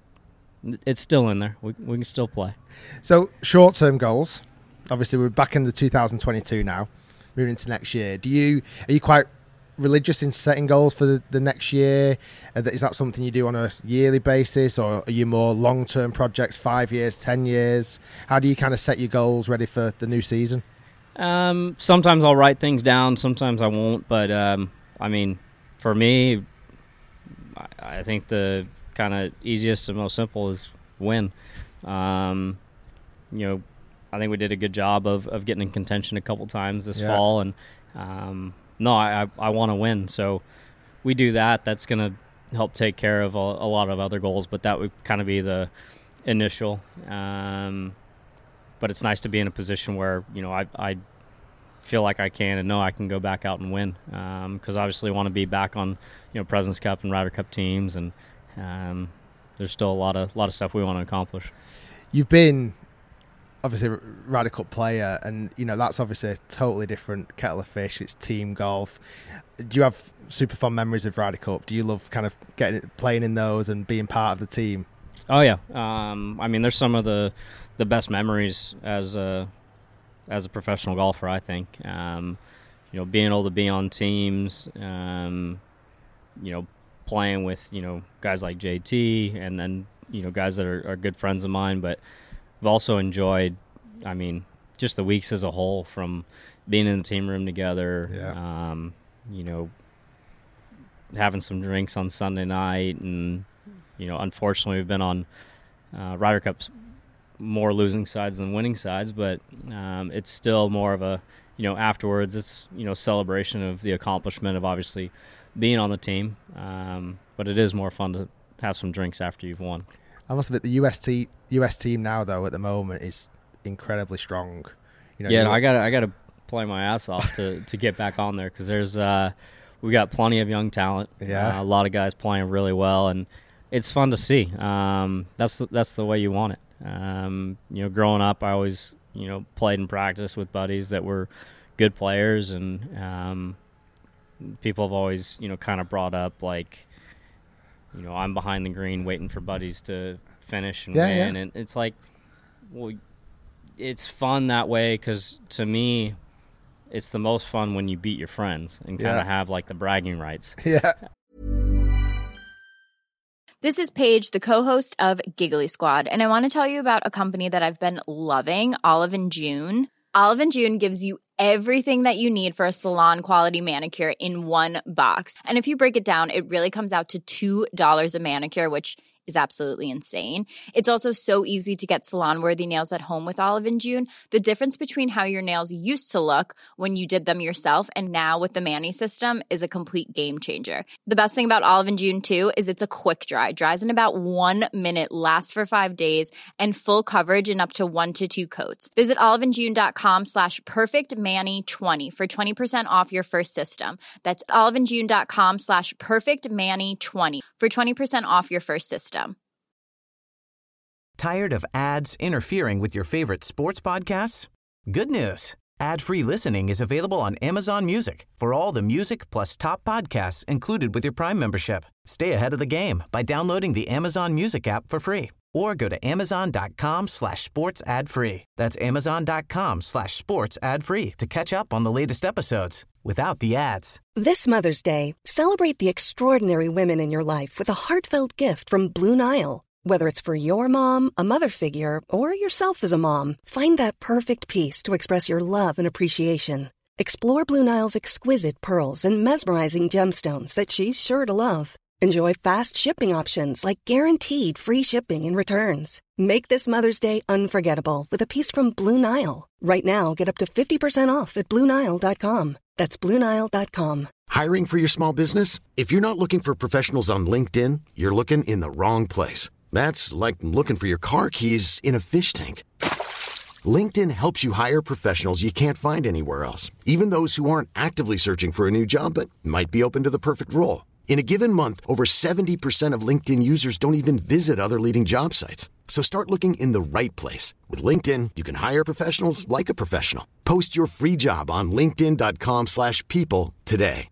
it's still in there. We we can still play. So short-term goals. Obviously, we're back in the two thousand twenty-two now, moving into next year. Do you are you quite religious in setting goals for the, the next year? Is that something you do on a yearly basis, or are you more long-term projects, five years, ten years? How do you kind of set your goals ready for the new season? Um, sometimes I'll write things down, sometimes I won't. But um, I mean, for me, I, I think the kind of easiest and most simple is win. Um, you know, I think we did a good job of, of getting in contention a couple times this Yeah. fall, and um, no, I I, I want to win. So we do that. That's going to help take care of a, a lot of other goals, but that would kind of be the initial. Um, but it's nice to be in a position where, you know, I I feel like I can and know I can go back out and win, because um, obviously want to be back on, you know, President's Cup and Ryder Cup teams, and um, there's still a lot of lot of stuff we want to accomplish. You've been obviously a Ryder Cup player, and you know that's obviously a totally different kettle of fish. It's team golf. Do you have super fond memories of Ryder Cup? Do you love kind of getting playing in those and being part of the team? Oh yeah, um, I mean, there's some of the the best memories as a as a professional golfer. I think um, you know, being able to be on teams, um, you know, playing with, you know, guys like J T and then, you know, guys that are, are good friends of mine. But I've also enjoyed, I mean, just the weeks as a whole, from being in the team room together, Yeah. um, you know, having some drinks on Sunday night, and you know, unfortunately, we've been on uh, Ryder Cups more losing sides than winning sides, but um, it's still more of a, you know, afterwards, it's, you know, celebration of the accomplishment of obviously being on the team, um, but it is more fun to have some drinks after you've won. I must admit, the U S T U S team now though at the moment is incredibly strong. You know, Yeah, you no, look- I got I got to play my ass off to, to get back on there, because there's uh, we got plenty of young talent. Yeah. uh, a lot of guys playing really well, and it's fun to see. Um, that's the, that's the way you want it. Um, you know, growing up, I always, you know, played and practiced with buddies that were good players, and um, people have always, you know, kind of brought up, like, you know, I'm behind the green waiting for buddies to finish and Yeah, win. yeah. And it's like, well, it's fun that way because to me, it's the most fun when you beat your friends and kind of Yeah. have like the bragging rights. Yeah. This is Paige, the co-host of Giggly Squad, and I want to tell you about a company that I've been loving, Olive and June. Olive and June gives you everything that you need for a salon-quality manicure in one box. And if you break it down, it really comes out to two dollars a manicure, which is absolutely insane. It's also so easy to get salon-worthy nails at home with Olive and June. The difference between how your nails used to look when you did them yourself and now with the Mani system is a complete game changer. The best thing about Olive and June, too, is it's a quick dry. Dries in about one minute, lasts for five days, and full coverage in up to one to two coats. Visit oliveandjune.com slash perfectmani20 for twenty percent off your first system. That's oliveandjune.com slash perfectmani20 for twenty percent off your first system. Tired of ads interfering with your favorite sports podcasts? Good news. Ad-free listening is available on Amazon Music for all the music plus top podcasts included with your Prime membership. Stay ahead of the game by downloading the Amazon Music app for free or go to amazon.com slash sports ad free. That's amazon.com slash sports ad free to catch up on the latest episodes without the ads. This Mother's Day, celebrate the extraordinary women in your life with a heartfelt gift from Blue Nile. Whether it's for your mom, a mother figure, or yourself as a mom, find that perfect piece to express your love and appreciation. Explore Blue Nile's exquisite pearls and mesmerizing gemstones that she's sure to love. Enjoy fast shipping options like guaranteed free shipping and returns. Make this Mother's Day unforgettable with a piece from Blue Nile. Right now, get up to fifty percent off at blue nile dot com. That's blue nile dot com. Hiring for your small business? If you're not looking for professionals on LinkedIn, you're looking in the wrong place. That's like looking for your car keys in a fish tank. LinkedIn helps you hire professionals you can't find anywhere else, even those who aren't actively searching for a new job but might be open to the perfect role. In a given month, over seventy percent of LinkedIn users don't even visit other leading job sites. So start looking in the right place. With LinkedIn, you can hire professionals like a professional. Post your free job on linkedin.com slash people today.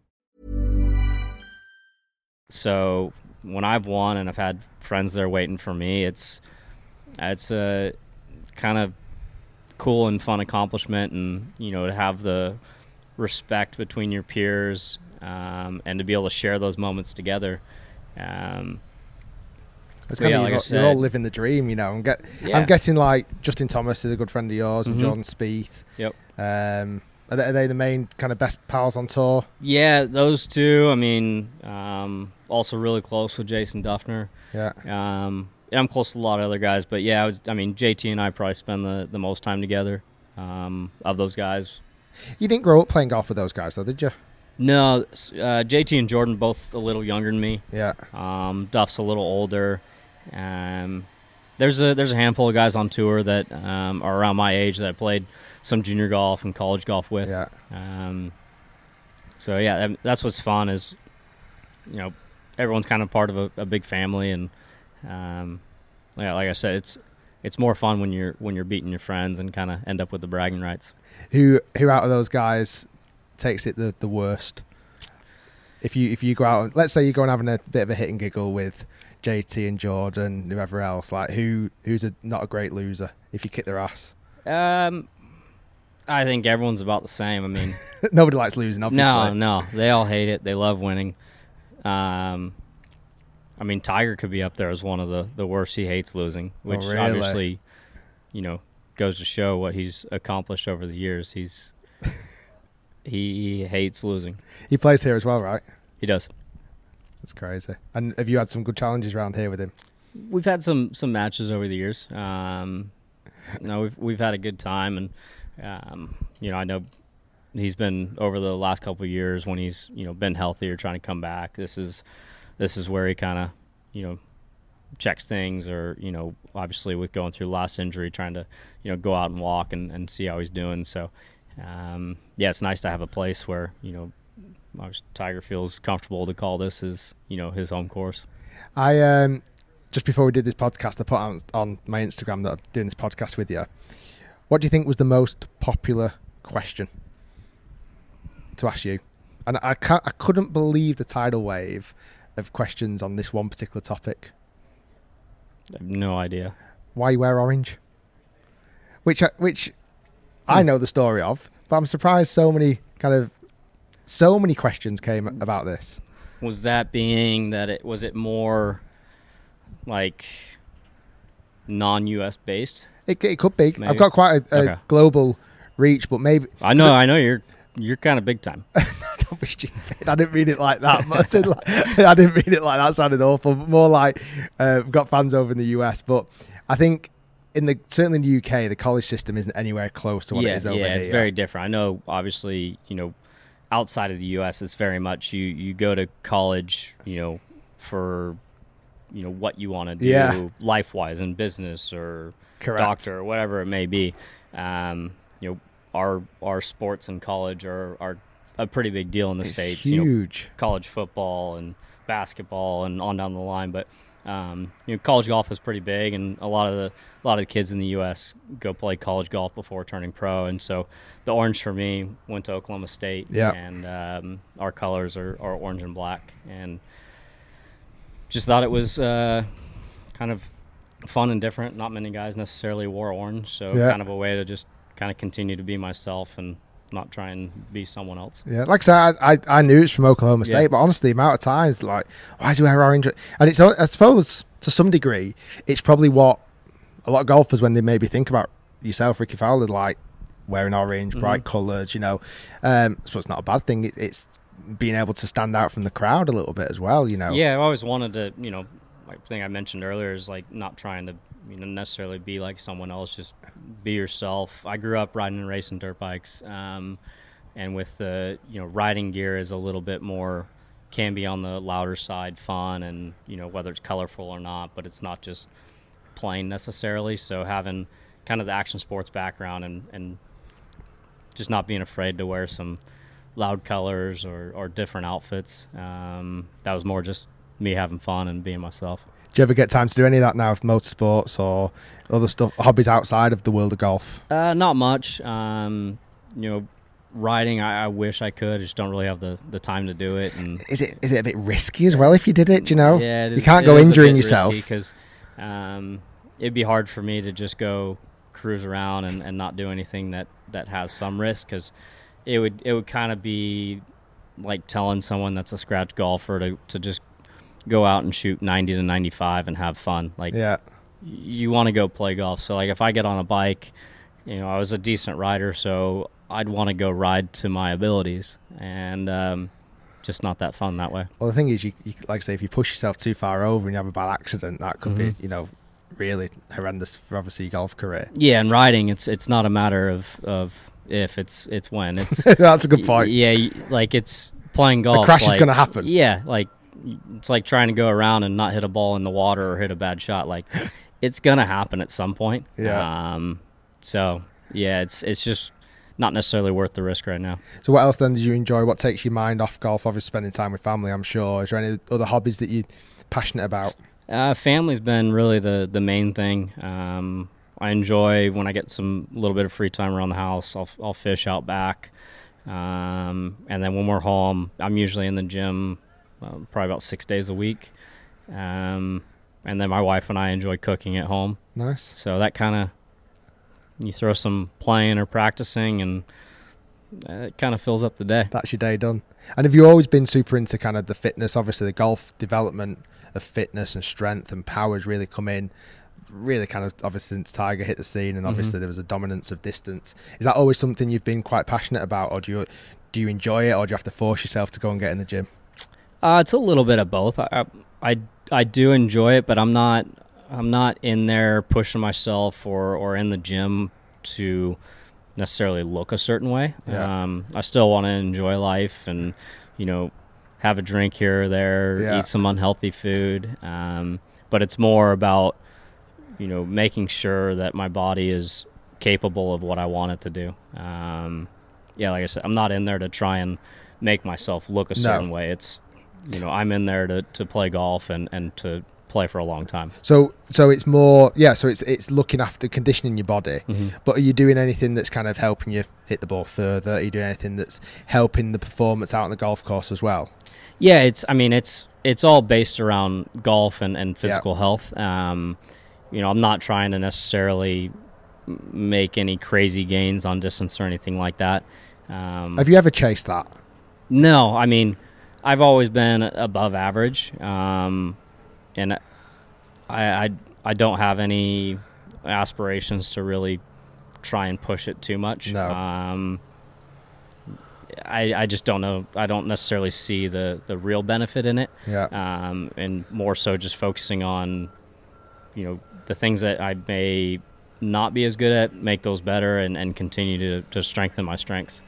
So when I've won and I've had friends there waiting for me, it's it's a kind of cool and fun accomplishment, and you know, to have the respect between your peers, um, and to be able to share those moments together. Um, It's kind yeah, of like I you're, said- you're all living the dream, you know. I'm, get, Yeah. I'm guessing like Justin Thomas is a good friend of yours, and Mhm. Jordan Spieth. Yep. Um, are they, are they the main kind of best pals on tour? Yeah, those two. I mean, um, also really close with Jason Duffner. Yeah. Um, and I'm close to a lot of other guys, but yeah, I, was, I mean, J T and I probably spend the, the most time together um, of those guys. You didn't grow up playing golf with those guys, though, did you? No, uh, J T and Jordan both a little younger than me. Yeah. Um, Duff's a little older. Um, there's a there's a handful of guys on tour that um, are around my age that I played some junior golf and college golf with. Yeah. Um, so yeah, that, that's what's fun is, you know, everyone's kind of part of a, a big family, and um, yeah, like I said, it's it's more fun when you're when you're beating your friends and kind of end up with the bragging rights. Who who out of those guys takes it the, the worst? If you if you go out, let's say you're going having a bit of a hit and giggle with J T and Jordan, whoever else, like who who's a, not a great loser if you kick their ass? Um, I think everyone's about the same. I mean, Nobody likes losing, obviously. no, no, they all hate it. They love winning. Um, I mean, Tiger could be up there as one of the, the worst. He hates losing, which Oh, really? obviously, you know, goes to show what he's accomplished over the years. He's he, he hates losing. He plays here as well, right? He does. That's crazy. And have you had some good challenges around here with him? We've had some, some matches over the years. Um, no, we've we've had a good time, and um, you know, I know he's been over the last couple of years when he's you know been healthier, trying to come back. This is this is where he kind of you know checks things, or you know, obviously with going through the last injury, trying to you know go out and walk and, and see how he's doing. So um, yeah, it's nice to have a place where you know obviously Tiger feels comfortable to call this his you know his home course. I um just before we did this podcast, I put out on my Instagram that I'm doing this podcast with you. What do you think was the most popular question to ask you and I can't, I couldn't believe the tidal wave of questions on this one particular topic. I have no idea. Why you wear orange? Which, I, which hmm. I know the story of, but I'm surprised so many kind of, so many questions came about this. Was that being that it, was it more like non-U S based? It, it could be. Maybe. I've got quite a, a okay. global reach, but maybe. I know, I know you're, you're kind of big time. Don't be stupid. I didn't mean it like that. But I, said like, I didn't mean it like that. It sounded awful. But more like uh, we've got fans over in the U S. But I think in the certainly in the U K, the college system isn't anywhere close to what yeah, it is over yeah, here. Yeah, it's very different. I know, obviously, you know, outside of the U S, it's very much you, you go to college, you know, for, you know, what you want to do yeah. life-wise in business or Correct. doctor or whatever it may be. Um, you know, our our sports in college are, are a pretty big deal in the it's States. Huge. You know, college football and basketball and on down the line. But um, you know, college golf is pretty big, and a lot of the a lot of the kids in the U S go play college golf before turning pro. And so the orange for me went to Oklahoma State. Yeah. And um, our colors are, are orange and black, and just thought it was uh, kind of fun and different. Not many guys necessarily wore orange, so yeah. kind of a way to just kind of continue to be myself and not try and be someone else. Yeah, like I said, I, I, I knew it's from Oklahoma State, yeah. but honestly, the amount of times, like, why does he wear orange? And it's, I suppose, to some degree, it's probably what a lot of golfers, when they maybe think about yourself, Ricky Fowler, like wearing orange, mm-hmm. bright colours, you know. Um, I suppose it's not a bad thing. It, it's being able to stand out from the crowd a little bit as well, you know. Yeah, I always wanted to, you know, I think I mentioned earlier is like not trying to, you know, necessarily be like someone else, just be yourself. I grew up riding and racing dirt bikes, um, and with the, you know, riding gear is a little bit more, can be on the louder side, fun, and, you know, whether it's colorful or not, but it's not just plain necessarily. So having kind of the action sports background and, and just not being afraid to wear some loud colors or, or different outfits, um, that was more just me having fun and being myself. Do you ever get time to do any of that now with motorsports or other stuff, hobbies outside of the world of golf? Uh, not much. Um, you know, riding, I, I wish I could. I just don't really have the, the time to do it. And is it is it a bit risky as well if you did it? Do you know? Yeah, it is, you can't it go is injuring yourself. Because um, it'd be hard for me to just go cruise around and, and not do anything that, that has some risk, because it would it would kind of be like telling someone that's a scratch golfer to, to just go out and shoot ninety to ninety-five and have fun. Like, yeah. you want to go play golf. So like if I get on a bike, you know, I was a decent rider, so I'd want to go ride to my abilities, and um, just not that fun that way. Well, the thing is, you, you like I say, if you push yourself too far over and you have a bad accident, that could mm-hmm. be, you know, really horrendous for obviously your golf career. Yeah, and riding, it's it's not a matter of, of if, it's it's when. It's That's a good point. Yeah, like it's playing golf. A crash like, is going to happen. Yeah, like it's like trying to go around and not hit a ball in the water or hit a bad shot. Like, it's going to happen at some point. Yeah. Um, so, yeah, it's it's just not necessarily worth the risk right now. So what else then did you enjoy? What takes your mind off golf? Obviously spending time with family, I'm sure. Is there any other hobbies that you're passionate about? Uh, family's been really the, the main thing. Um, I enjoy when I get some little bit of free time around the house. I'll, I'll fish out back. Um, and then when we're home, I'm usually in the gym uh, probably about six days a week. Um, and then my wife and I enjoy cooking at home. Nice. So that kind of, you throw some playing or practicing, and it kind of fills up the day. That's your day done. And have you always been super into kind of the fitness? Obviously the golf development of fitness and strength and power has really come in really kind of obviously since Tiger hit the scene, and obviously mm-hmm. there was a dominance of distance. Is that always something you've been quite passionate about, or do you do you enjoy it, or do you have to force yourself to go and get in the gym? Uh, it's a little bit of both. I, I I do enjoy it, but I'm not I'm not in there pushing myself or, or in the gym to necessarily look a certain way. Yeah. Um, I still want to enjoy life and, you know, have a drink here or there, yeah. eat some unhealthy food. Um, but it's more about, you know, making sure that my body is capable of what I want it to do. Um, yeah, like I said, I'm not in there to try and make myself look a certain no. way. It's, you know, I'm in there to, to play golf and, and to play for a long time. So so it's more yeah. So it's it's looking after conditioning your body. Mm-hmm. But are you doing anything that's kind of helping you hit the ball further? Are you doing anything that's helping the performance out on the golf course as well? Yeah, it's. I mean, it's it's all based around golf and, and physical yeah. health. Um, you know, I'm not trying to necessarily make any crazy gains on distance or anything like that. Um, Have you ever chased that? No, I mean, I've always been above average, um, and I, I I don't have any aspirations to really try and push it too much. No. Um, I, I just don't know. I don't necessarily see the, the real benefit in it. Yeah. Um, and more so just focusing on, you know, the things that I may not be as good at, make those better, and, and continue to, to strengthen my strengths.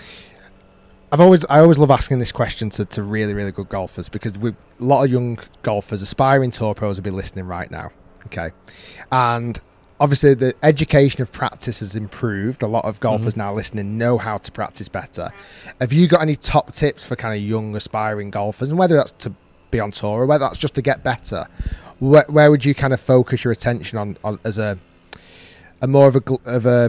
I've always I always love asking this question to, to really, really good golfers, because we a lot of young golfers, aspiring tour pros will be listening right now. Okay. And obviously the education of practice has improved. A lot of golfers mm-hmm. now listening know how to practice better. Have you got any top tips for kind of young aspiring golfers, and whether that's to be on tour or whether that's just to get better? Where, where would you kind of focus your attention on, on as a a more of a of a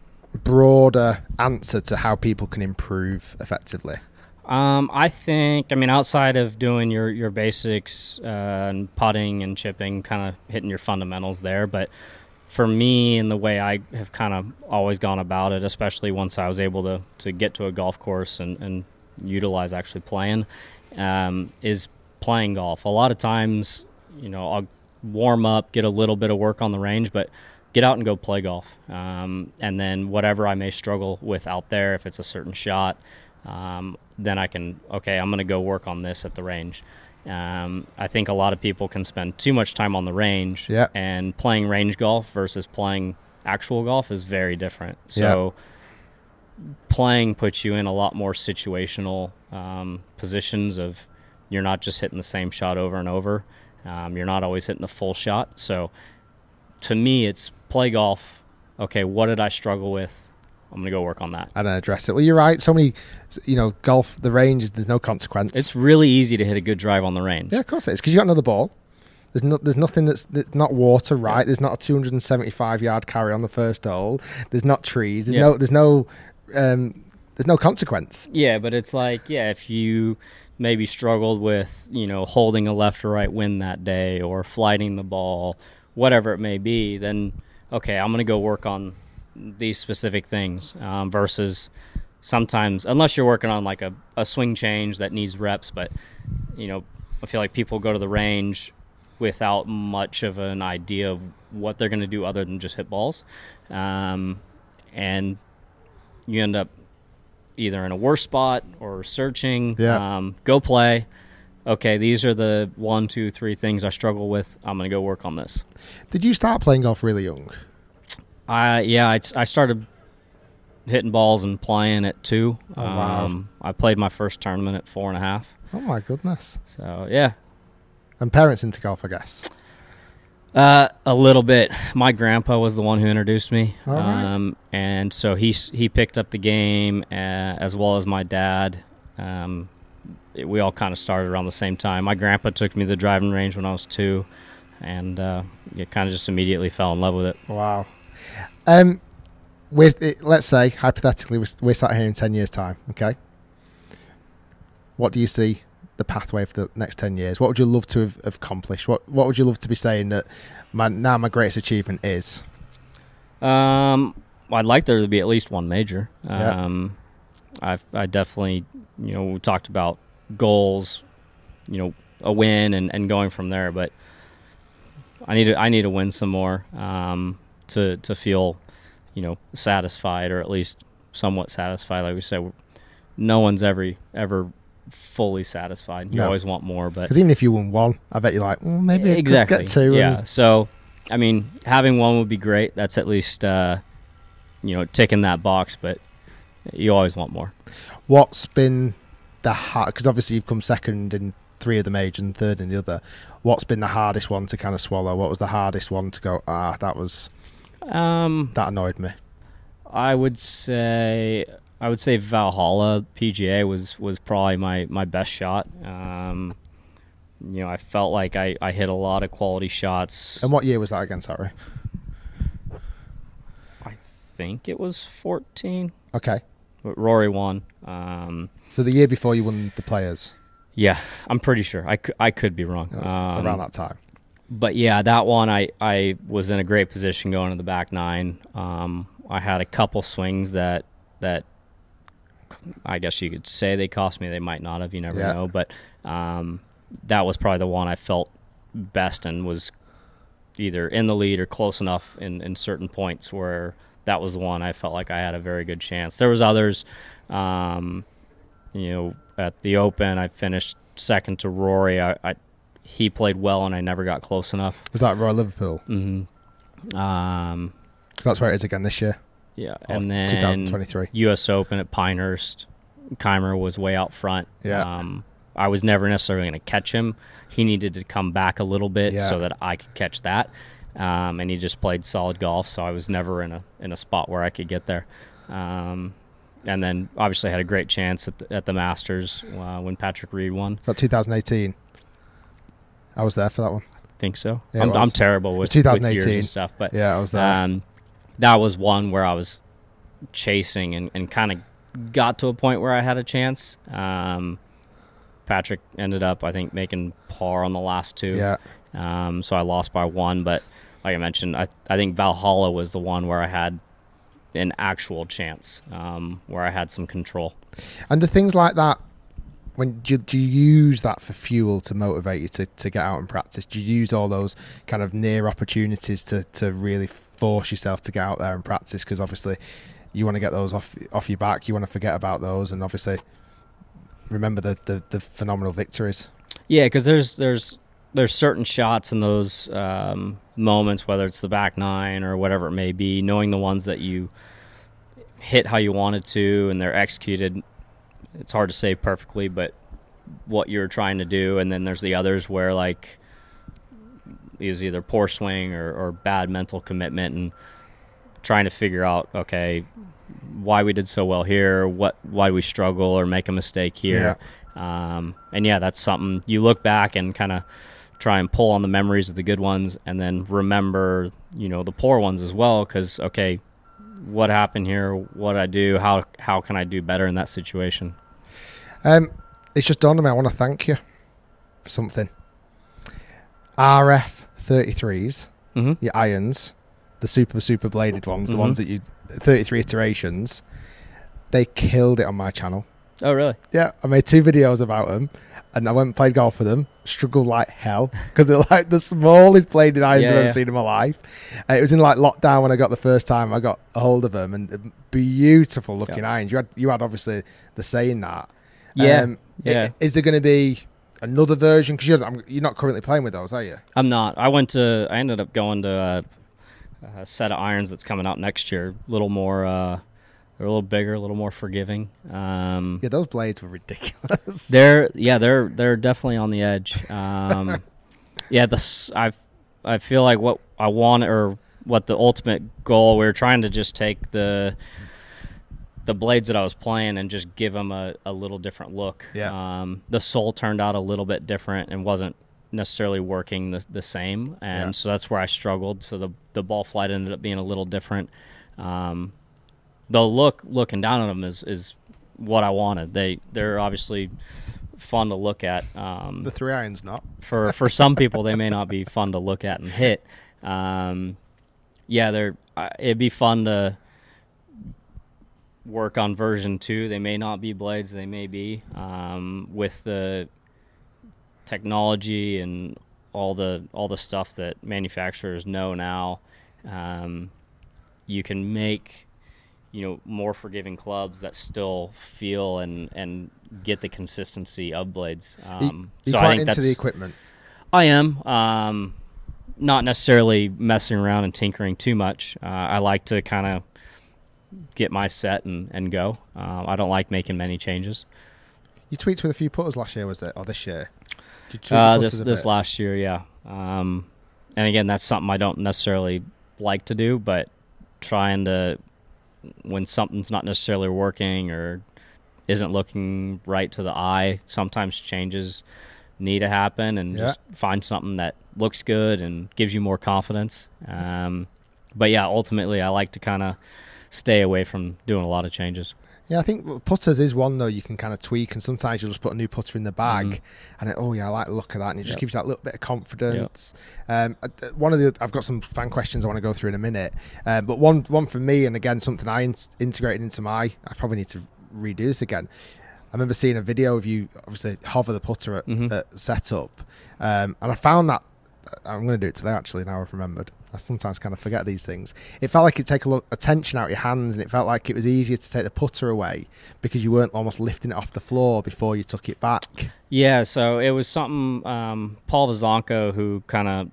broader answer to how people can improve effectively? Um, I think, I mean, outside of doing your, your basics uh, and putting and chipping, kind of hitting your fundamentals there, but for me and the way I have kind of always gone about it, especially once I was able to, to get to a golf course and, and utilize actually playing, um, is playing golf. A lot of times, you know, I'll warm up, get a little bit of work on the range, but get out and go play golf. Um, and then whatever I may struggle with out there, if it's a certain shot, um, then I can, okay, I'm going to go work on this at the range. Um, I think a lot of people can spend too much time on the range, yeah. and playing range golf versus playing actual golf is very different. So yeah. playing puts you in a lot more situational um, positions of you're not just hitting the same shot over and over. Um, you're not always hitting the full shot. So to me, it's play golf. Okay, what did I struggle with? I'm going to go work on that. And then address it. Well, you're right. So many, you know, golf, the range, there's no consequence. It's really easy to hit a good drive on the range. Yeah, of course it is, because you got another ball. There's no, there's nothing that's, that's not water, right? Yeah. There's not a two hundred seventy-five yard carry on the first hole. There's not trees. There's yeah. no, there's no, um, there's no consequence. Yeah, but it's like, yeah, if you maybe struggled with, you know, holding a left or right wind that day, or flighting the ball, whatever it may be, then okay, I'm going to go work on these specific things, um, versus sometimes, unless you're working on like a, a swing change that needs reps, but, you know, I feel like people go to the range without much of an idea of what they're going to do other than just hit balls. Um, and you end up either in a worse spot or searching. Yeah. Um, go play. Okay, these are the one, two, three things I struggle with. I'm going to go work on this. Did you start playing golf really young? I yeah, I, I started hitting balls and playing at two. Oh, wow. Um, I played my first tournament at four and a half. Oh, my goodness. So, yeah. And parents into golf, I guess? Uh, a little bit. My grandpa was the one who introduced me. All right. Um, and so he, he picked up the game, uh, as well as my dad. Um, it, we all kind of started around the same time. My grandpa took me to the driving range when I was two, and uh, it kind of just immediately fell in love with it. Wow. Um, with it, let's say, hypothetically, we're, we're sat here in ten years' time, okay? What do you see the pathway for the next ten years? What would you love to have, have accomplished? What What would you love to be saying that my, now my greatest achievement is? Um, well, I'd like there to be at least one major. Yeah. Um, I I definitely, you know, we talked about goals, you know, a win and, and going from there, but I need to, I need to win some more. Um, to to feel, you know, satisfied, or at least somewhat satisfied. Like we said, no one's ever ever fully satisfied. You no. always want more, but because even if you won one, I bet you're like, well, maybe I exactly. could get two. Yeah. So, I mean, having one would be great. That's at least, uh, you know, ticking that box. But you always want more. What's been the hard? Because obviously you've come second in three of the majors and third in the other. What's been the hardest one to kind of swallow? What was the hardest one to go? Ah, that was. Um, that annoyed me. I would say I would say Valhalla P G A was, was probably my, my best shot. Um, you know, I felt like I, I hit a lot of quality shots. And what year was that again, sorry? I think it was fourteen. Okay. But Rory won. Um, so the year before you won the Players? Yeah, I'm pretty sure. I, c- I could be wrong. Um, around that time. But yeah, that one I, I was in a great position going to the back nine. Um, I had a couple swings that that I guess you could say they cost me. They might not have. You never yeah. know. But um, that was probably the one I felt best and was either in the lead or close enough in, in certain points where that was the one I felt like I had a very good chance. There was others, um, you know, at the Open I finished second to Rory. I, I he played well and I never got close enough. Was that Royal Liverpool? Mm-hmm. Um, so that's where it is again this year. Yeah, oh, and then twenty twenty-three U S Open at Pinehurst. Keimer was way out front. Yeah. Um, I was never necessarily going to catch him. He needed to come back a little bit yeah. so that I could catch that. Um, and he just played solid golf, so I was never in a in a spot where I could get there. Um, and then obviously I had a great chance at the, at the Masters uh, when Patrick Reed won. So twenty eighteen. I was there for that one. I think so. Yeah, I'm, I'm terrible with, with years and stuff, but yeah, I was there. Um, that was one where I was chasing and, and kind of got to a point where I had a chance. Um, Patrick ended up, I think, making par on the last two. Yeah. Um, so I lost by one, but like I mentioned, I I think Valhalla was the one where I had an actual chance, um, where I had some control. And the things like that, when do you, do you use that for fuel to motivate you to, to get out and practice? Do you use all those kind of near opportunities to, to really force yourself to get out there and practice? Because obviously you want to get those off off your back. You want to forget about those and obviously remember the, the, the phenomenal victories. Yeah, because there's there's there's certain shots in those um, moments, whether it's the back nine or whatever it may be, knowing the ones that you hit how you wanted to and they're executed. It's hard to say perfectly, but what you're trying to do. And then there's the others where like is either poor swing or, or bad mental commitment and trying to figure out, okay, why we did so well here, what why we struggle or make a mistake here. Yeah. Um, and yeah, that's something you look back and kind of try and pull on the memories of the good ones and then remember, you know, the poor ones as well. Because, okay, what happened here? What I do? How how can I do better in that situation? Um, it's just dawned on me. I want to thank you for something. R F thirty-threes, mm-hmm. your irons, the super super bladed ones, mm-hmm. the ones that you thirty-three iterations. They killed it on my channel. Oh, really? Yeah, I made two videos about them, and I went and played golf with them. Struggled like hell because they're like the smallest bladed irons yeah, I've ever yeah. seen in my life. Uh, it was in like lockdown when I got the first time I got a hold of them, and beautiful looking yeah. irons. You had you had obviously the saying that. Yeah, um, yeah. Is there going to be another version? Because you're you're not currently playing with those, are you? I'm not. I went to. I ended up going to a, a set of irons that's coming out next year. A little more. Uh, they're a little bigger, a little more forgiving. Um, yeah, those blades were ridiculous. They're yeah, they're they're definitely on the edge. Um, yeah, the I I feel like what I want or what the ultimate goal. We were trying to just take the. the blades that I was playing and just give them a, a little different look. Yeah. Um, the sole turned out a little bit different and wasn't necessarily working the, the same. And yeah. so that's where I struggled. So the, the ball flight ended up being a little different. Um, the look, looking down at them is, is what I wanted. They, they're obviously fun to look at. Um, the three irons not. for, for some people, they may not be fun to look at and hit. Um, yeah, they're, uh, it'd be fun to, work on version two. They may not be blades, they may be. Um, with the technology and all the all the stuff that manufacturers know now, um, you can make you know more forgiving clubs that still feel and and get the consistency of blades. Um, you, so quite I think into that's the equipment. I am. Um, not necessarily messing around and tinkering too much. Uh, I like to kind of get my set and, and go. Uh, I don't like making many changes. You tweaked with a few putters last year, was it? Or this year? Did you tweak Uh, the this putters a this bit? last year, yeah. Um, and again, that's something I don't necessarily like to do, but trying to, when something's not necessarily working or isn't looking right to the eye, sometimes changes need to happen and Yeah. just find something that looks good and gives you more confidence. Um, but yeah, ultimately I like to kind of stay away from doing a lot of changes. Yeah, I think putters is one though you can kind of tweak, and sometimes you'll just put a new putter in the bag, mm-hmm. and it, oh yeah, I like the look of that, and it just yep. gives you that little bit of confidence. Yep. Um, one of the I've got some fan questions I want to go through in a minute, um, but one one for me, and again something I in- integrated into my. I probably need to redo this again. I remember seeing a video of you obviously hover the putter at, mm-hmm. at setup, um, and I found that I'm going to do it today. Actually, now I've remembered. I sometimes kind of forget these things. It felt like it'd take a lot of tension out of your hands, and it felt like it was easier to take the putter away because you weren't almost lifting it off the floor before you took it back. Yeah, so it was something um, Paul Vazanko, who kind of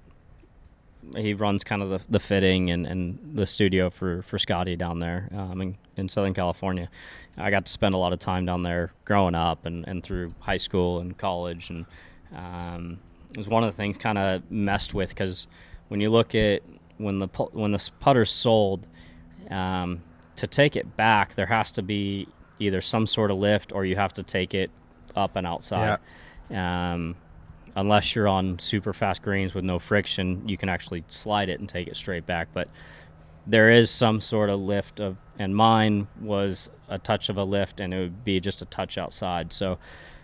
he runs kind of the, the fitting and, and the studio for, for Scotty down there um, in, in Southern California. I got to spend a lot of time down there growing up and, and through high school and college, and um, it was one of the things kind of messed with because when you look at when the when the putter's sold, um, to take it back, there has to be either some sort of lift or you have to take it up and outside. Yeah. Um, unless you're on super fast greens with no friction, you can actually slide it and take it straight back. But there is some sort of lift of, and mine was a touch of a lift, and it would be just a touch outside. So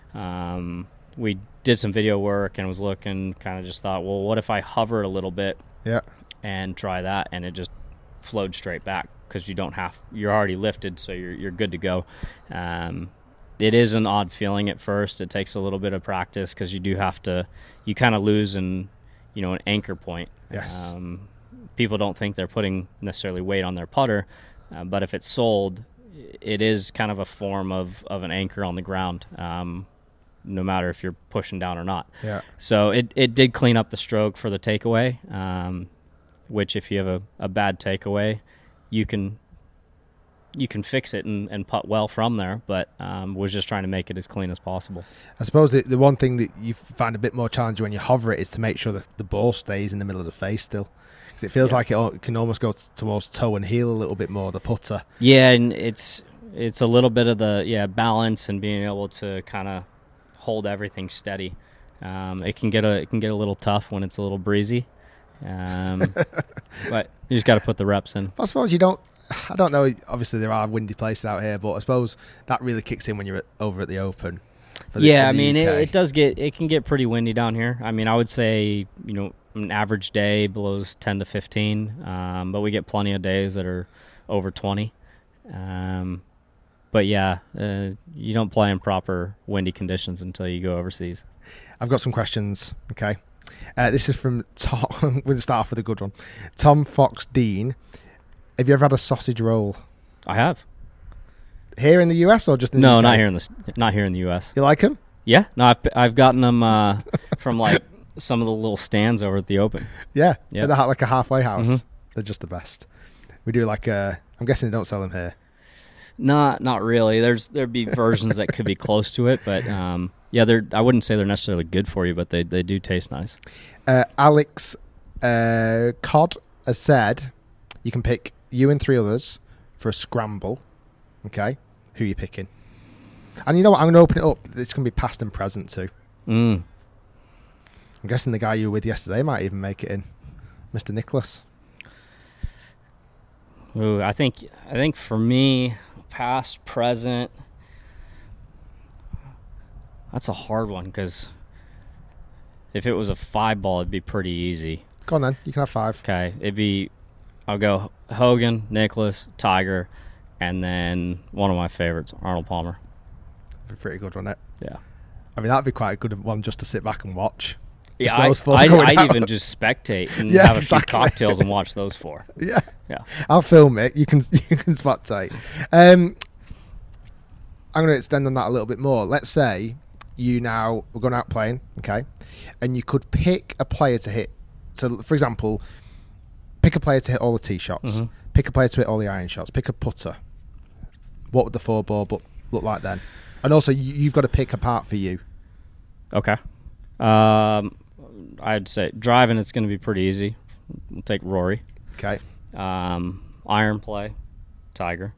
um, we did some video work and was looking, kind of just thought, well, what if I hover a little bit? Yeah. And try that, and it just flowed straight back because you don't have you're already lifted, so you're you're good to go. Um, it is an odd feeling at first. It takes a little bit of practice because you do have to you kind of lose an you know an anchor point. Yes. Um, people don't think they're putting necessarily weight on their putter, uh, but if it's sold, it is kind of a form of of an anchor on the ground. Um, no matter if you're pushing down or not. Yeah. So it, it did clean up the stroke for the takeaway, um, which if you have a, a bad takeaway, you can you can fix it and, and putt well from there, but um, was just trying to make it as clean as possible. I suppose the, the one thing that you find a bit more challenging when you hover it is to make sure that the ball stays in the middle of the face still. Because it feels yeah. like it, it can almost go t- towards toe and heel a little bit more, the putter. Yeah, and it's it's a little bit of the yeah balance and being able to kind of hold everything steady. Um, it can get a it can get a little tough when it's a little breezy, um, but you just got to put the reps in. I suppose you don't. I don't know. Obviously, there are windy places out here, but I suppose that really kicks in when you're at, over at the Open. For the, yeah, in the I mean, it, U K. it does get it can get pretty windy down here. I mean, I would say you know an average day blows ten to fifteen, um, but we get plenty of days that are over twenty. Um, But yeah, uh, you don't play in proper windy conditions until you go overseas. I've got some questions. Okay, uh, this is from Tom. We'll start off with a good one. Tom Fox Dean, have you ever had a sausage roll? I have. Here in the U S or just in no, the U K? not here in the not here in the U S. You like them? Yeah, no, I've I've gotten them uh, from like some of the little stands over at the Open. Yeah, yeah, they're like a halfway house. Mm-hmm. They're just the best. We do like. Uh, I'm guessing they don't sell them here. Not not really. There's there'd be versions that could be close to it, but um, yeah, they're. I wouldn't say they're necessarily good for you, but they, they do taste nice. Uh, Alex uh, Cod has said you can pick you and three others for a scramble. Okay, who are you picking? And you know what? I'm going to open it up. It's going to be past and present too. Mm. I'm guessing the guy you were with yesterday might even make it in, Mister Nicholas. Ooh, I think I think for me. Past, present, that's a hard one because if it was a five ball, it'd be pretty easy. Go on then, you can have five. Okay, it'd be, I'll go Hogan, Nicholas, Tiger, and then one of my favorites, Arnold Palmer. That'd be pretty good, wouldn't it? Yeah. I mean, that'd be quite a good one just to sit back and watch. Yeah, I, I'd, I'd even just spectate and yeah, have a exactly. few cocktails and watch those four. Yeah. Yeah. I'll film it. You can you can spectate. Um, I'm going to extend on that a little bit more. Let's say you now we're going out playing, okay, and you could pick a player to hit. So, for example, pick a player to hit all the tee shots. Mm-hmm. Pick a player to hit all the iron shots. Pick a putter. What would the four ball look like then? And also, you've got to pick a part for you. Okay. Um, I'd say driving. It's going to be pretty easy. We'll take Rory. Okay. Um, iron play, Tiger.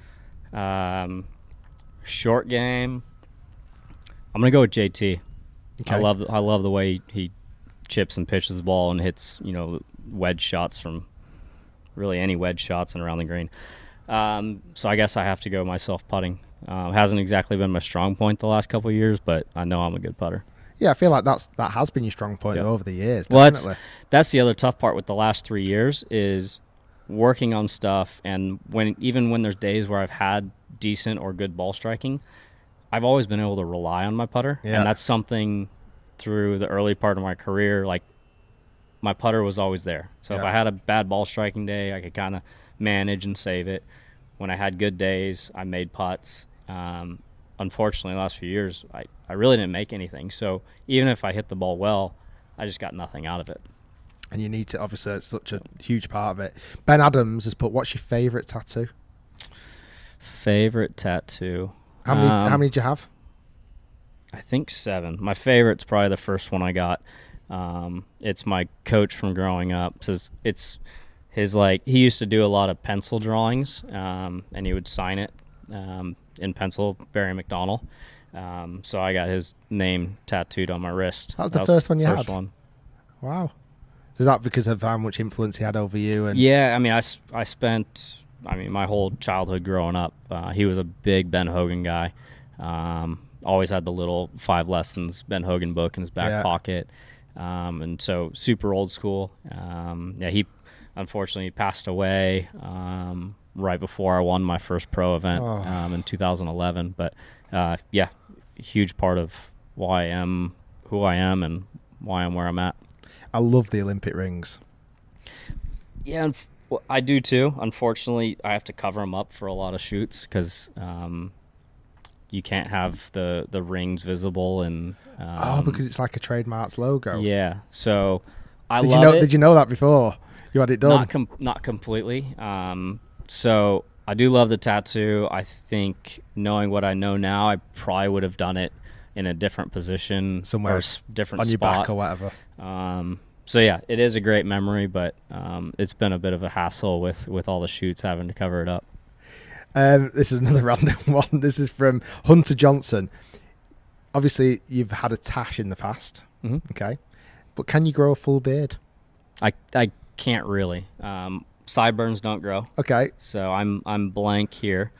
Um, short game, I'm going to go with J T. Okay. I love I love the way he, he chips and pitches the ball and hits, you know, wedge shots from really any wedge shots and around the green. Um, so I guess I have to go myself putting. Uh, hasn't exactly been my strong point the last couple of years, but I know I'm a good putter. Yeah, I feel like that's that has been your strong point Yeah. over the years. Well, that's, Definitely. that's the other tough part with the last three years is working on stuff, and when even when there's days where I've had decent or good ball striking, I've always been able to rely on my putter, Yeah. and that's something through the early part of my career, like my putter was always there. So if Yeah. I had a bad ball striking day, I could kind of manage and save it. When I had good days, I made putts. Um, unfortunately, the last few years, I, I really didn't make anything. So even if I hit the ball well, I just got nothing out of it. And you need to, obviously, it's such a huge part of it. Ben Adams has put, what's your favourite tattoo? Favorite tattoo? How many, Um, how many do you have? I think seven. My favorite's probably the first one I got. Um, it's my coach from growing up. Says it's his, like, he used to do a lot of pencil drawings, um, and he would sign it um, in pencil, Barry McDonald. Um, so I got his name tattooed on my wrist. That was the first one you first had? One. Wow. Is that because of how much influence he had over you? And Yeah, I mean, I, s- I spent, I mean, my whole childhood growing up, uh, he was a big Ben Hogan guy. Um, always had the little five lessons Ben Hogan book in his back Yeah. pocket. Um, and so super old school. Um, yeah, he unfortunately passed away um, right before I won my first pro event Oh. um, in two thousand eleven. But uh, yeah, huge part of why I am who I am and why I'm where I'm at. I love the Olympic rings. Yeah, unf- well, I do too. Unfortunately, I have to cover them up for a lot of shoots because um, you can't have the, the rings visible. And um, Oh, because it's like a trademark's logo. yeah. So I Did love you know? it. Did you know that before you had it done? Not com- not completely. Um, so I do love the tattoo. I think knowing what I know now, I probably would have done it in a different position, Somewhere or s- different on your spot. back or whatever. Um, so yeah, it is a great memory, but um, it's been a bit of a hassle with, with all the shoots having to cover it up. Um, this is another random one. This is from Hunter Johnson. Obviously, you've had a tash in the past, Mhm. okay, but can you grow a full beard? I I can't really. Um, sideburns don't grow, Okay, so I'm I'm blank here,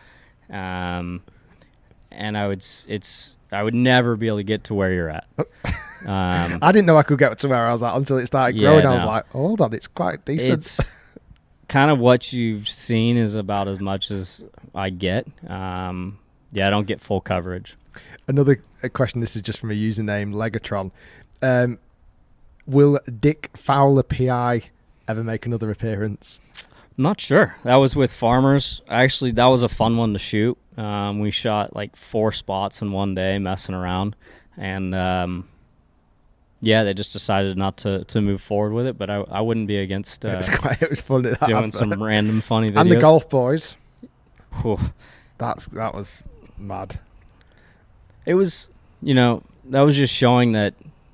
um, and I would s- it's I would never be able to get to where you're at. Um, I didn't know I could get to where I was at until it started Yeah, growing. I was no. like, hold on, it's quite decent. it's kind of what you've seen is about as much as I get. Um, yeah, I don't get full coverage. Another uh, question. This is just from a username Legatron. Um, will Dick Fowler P I ever make another appearance? Not sure. That was with Farmers. Actually, that was a fun one to shoot. Um, we shot like four spots in one day, messing around, and um, yeah, they just decided not to, to move forward with it. But I, I wouldn't be against it uh, was quite. It was fun. That doing advert. some random funny videos. and the Golf Boys. Whew. That's that was mad. It was, you know, that was just showing that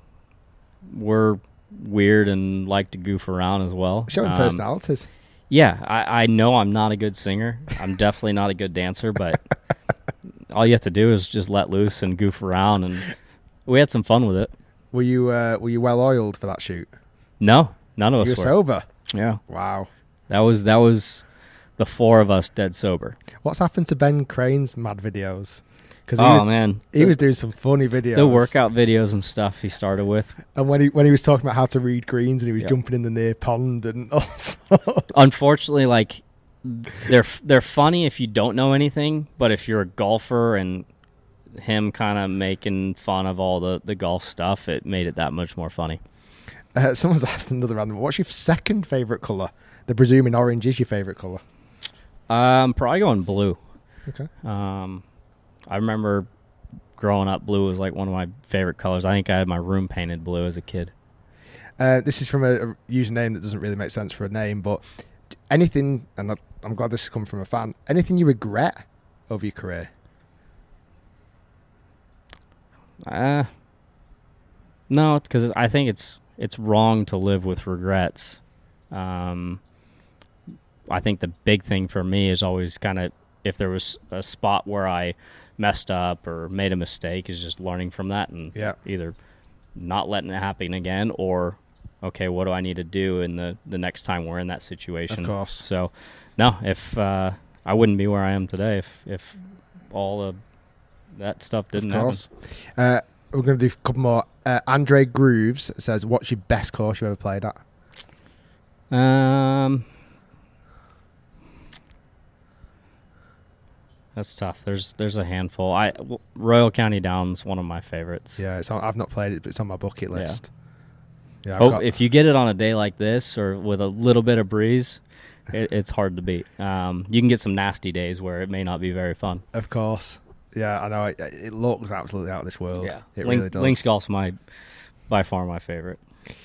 we're weird and like to goof around as well. Showing Um, personalities. Yeah, I, I know I'm not a good singer. I'm definitely not a good dancer, but all you have to do is just let loose and goof around, and we had some fun with it. Were you uh, were you well oiled for that shoot? No, none of You us were were. sober. Yeah, Wow. that was that was the four of us dead sober. What's happened to Ben Crane's mad videos? Because Oh he, was, man, he was doing some funny videos. the workout videos and stuff he started with. And when he when he was talking about how to read greens and he was Yep. jumping in the near pond and all sorts. Unfortunately, like they're they're funny if you don't know anything, but if you're a golfer and him kind of making fun of all the, the golf stuff, it made it that much more funny. Uh, someone's asked another random. What's your second favorite color? They're presuming orange is your favorite color. Um, probably going blue. Okay. Um, I remember growing up, blue was like one of my favorite colors. I think I had my room painted blue as a kid. Uh, this is from a, a username that doesn't really make sense for a name, but anything, and I- I'm glad this has come from a fan. Anything you regret over your career? Uh, no, because I think it's it's wrong to live with regrets. Um, I think the big thing for me is always kind of if there was a spot where I messed up or made a mistake, is just learning from that and Yeah. either not letting it happen again, or okay, what do I need to do in the, the next time we're in that situation? Of course. So, no, if uh, I wouldn't be where I am today if if all of that stuff didn't Of course. happen. Uh, we're going to do a couple more. Uh, Andre Grooves says, what's your best course you ever played at? Um, that's tough. There's there's a handful. I Royal County Downs, one of my favorites. Yeah, it's on, I've not played it, but it's on my bucket list. Yeah. yeah oh, got, if you get it on a day like this or with a little bit of breeze, it, it's hard to beat. Um, you can get some nasty days where it may not be very fun. Of course. Yeah, I know. It, it looks absolutely out of this world. Yeah, it Link, really does. Links Golf's my by far my favorite.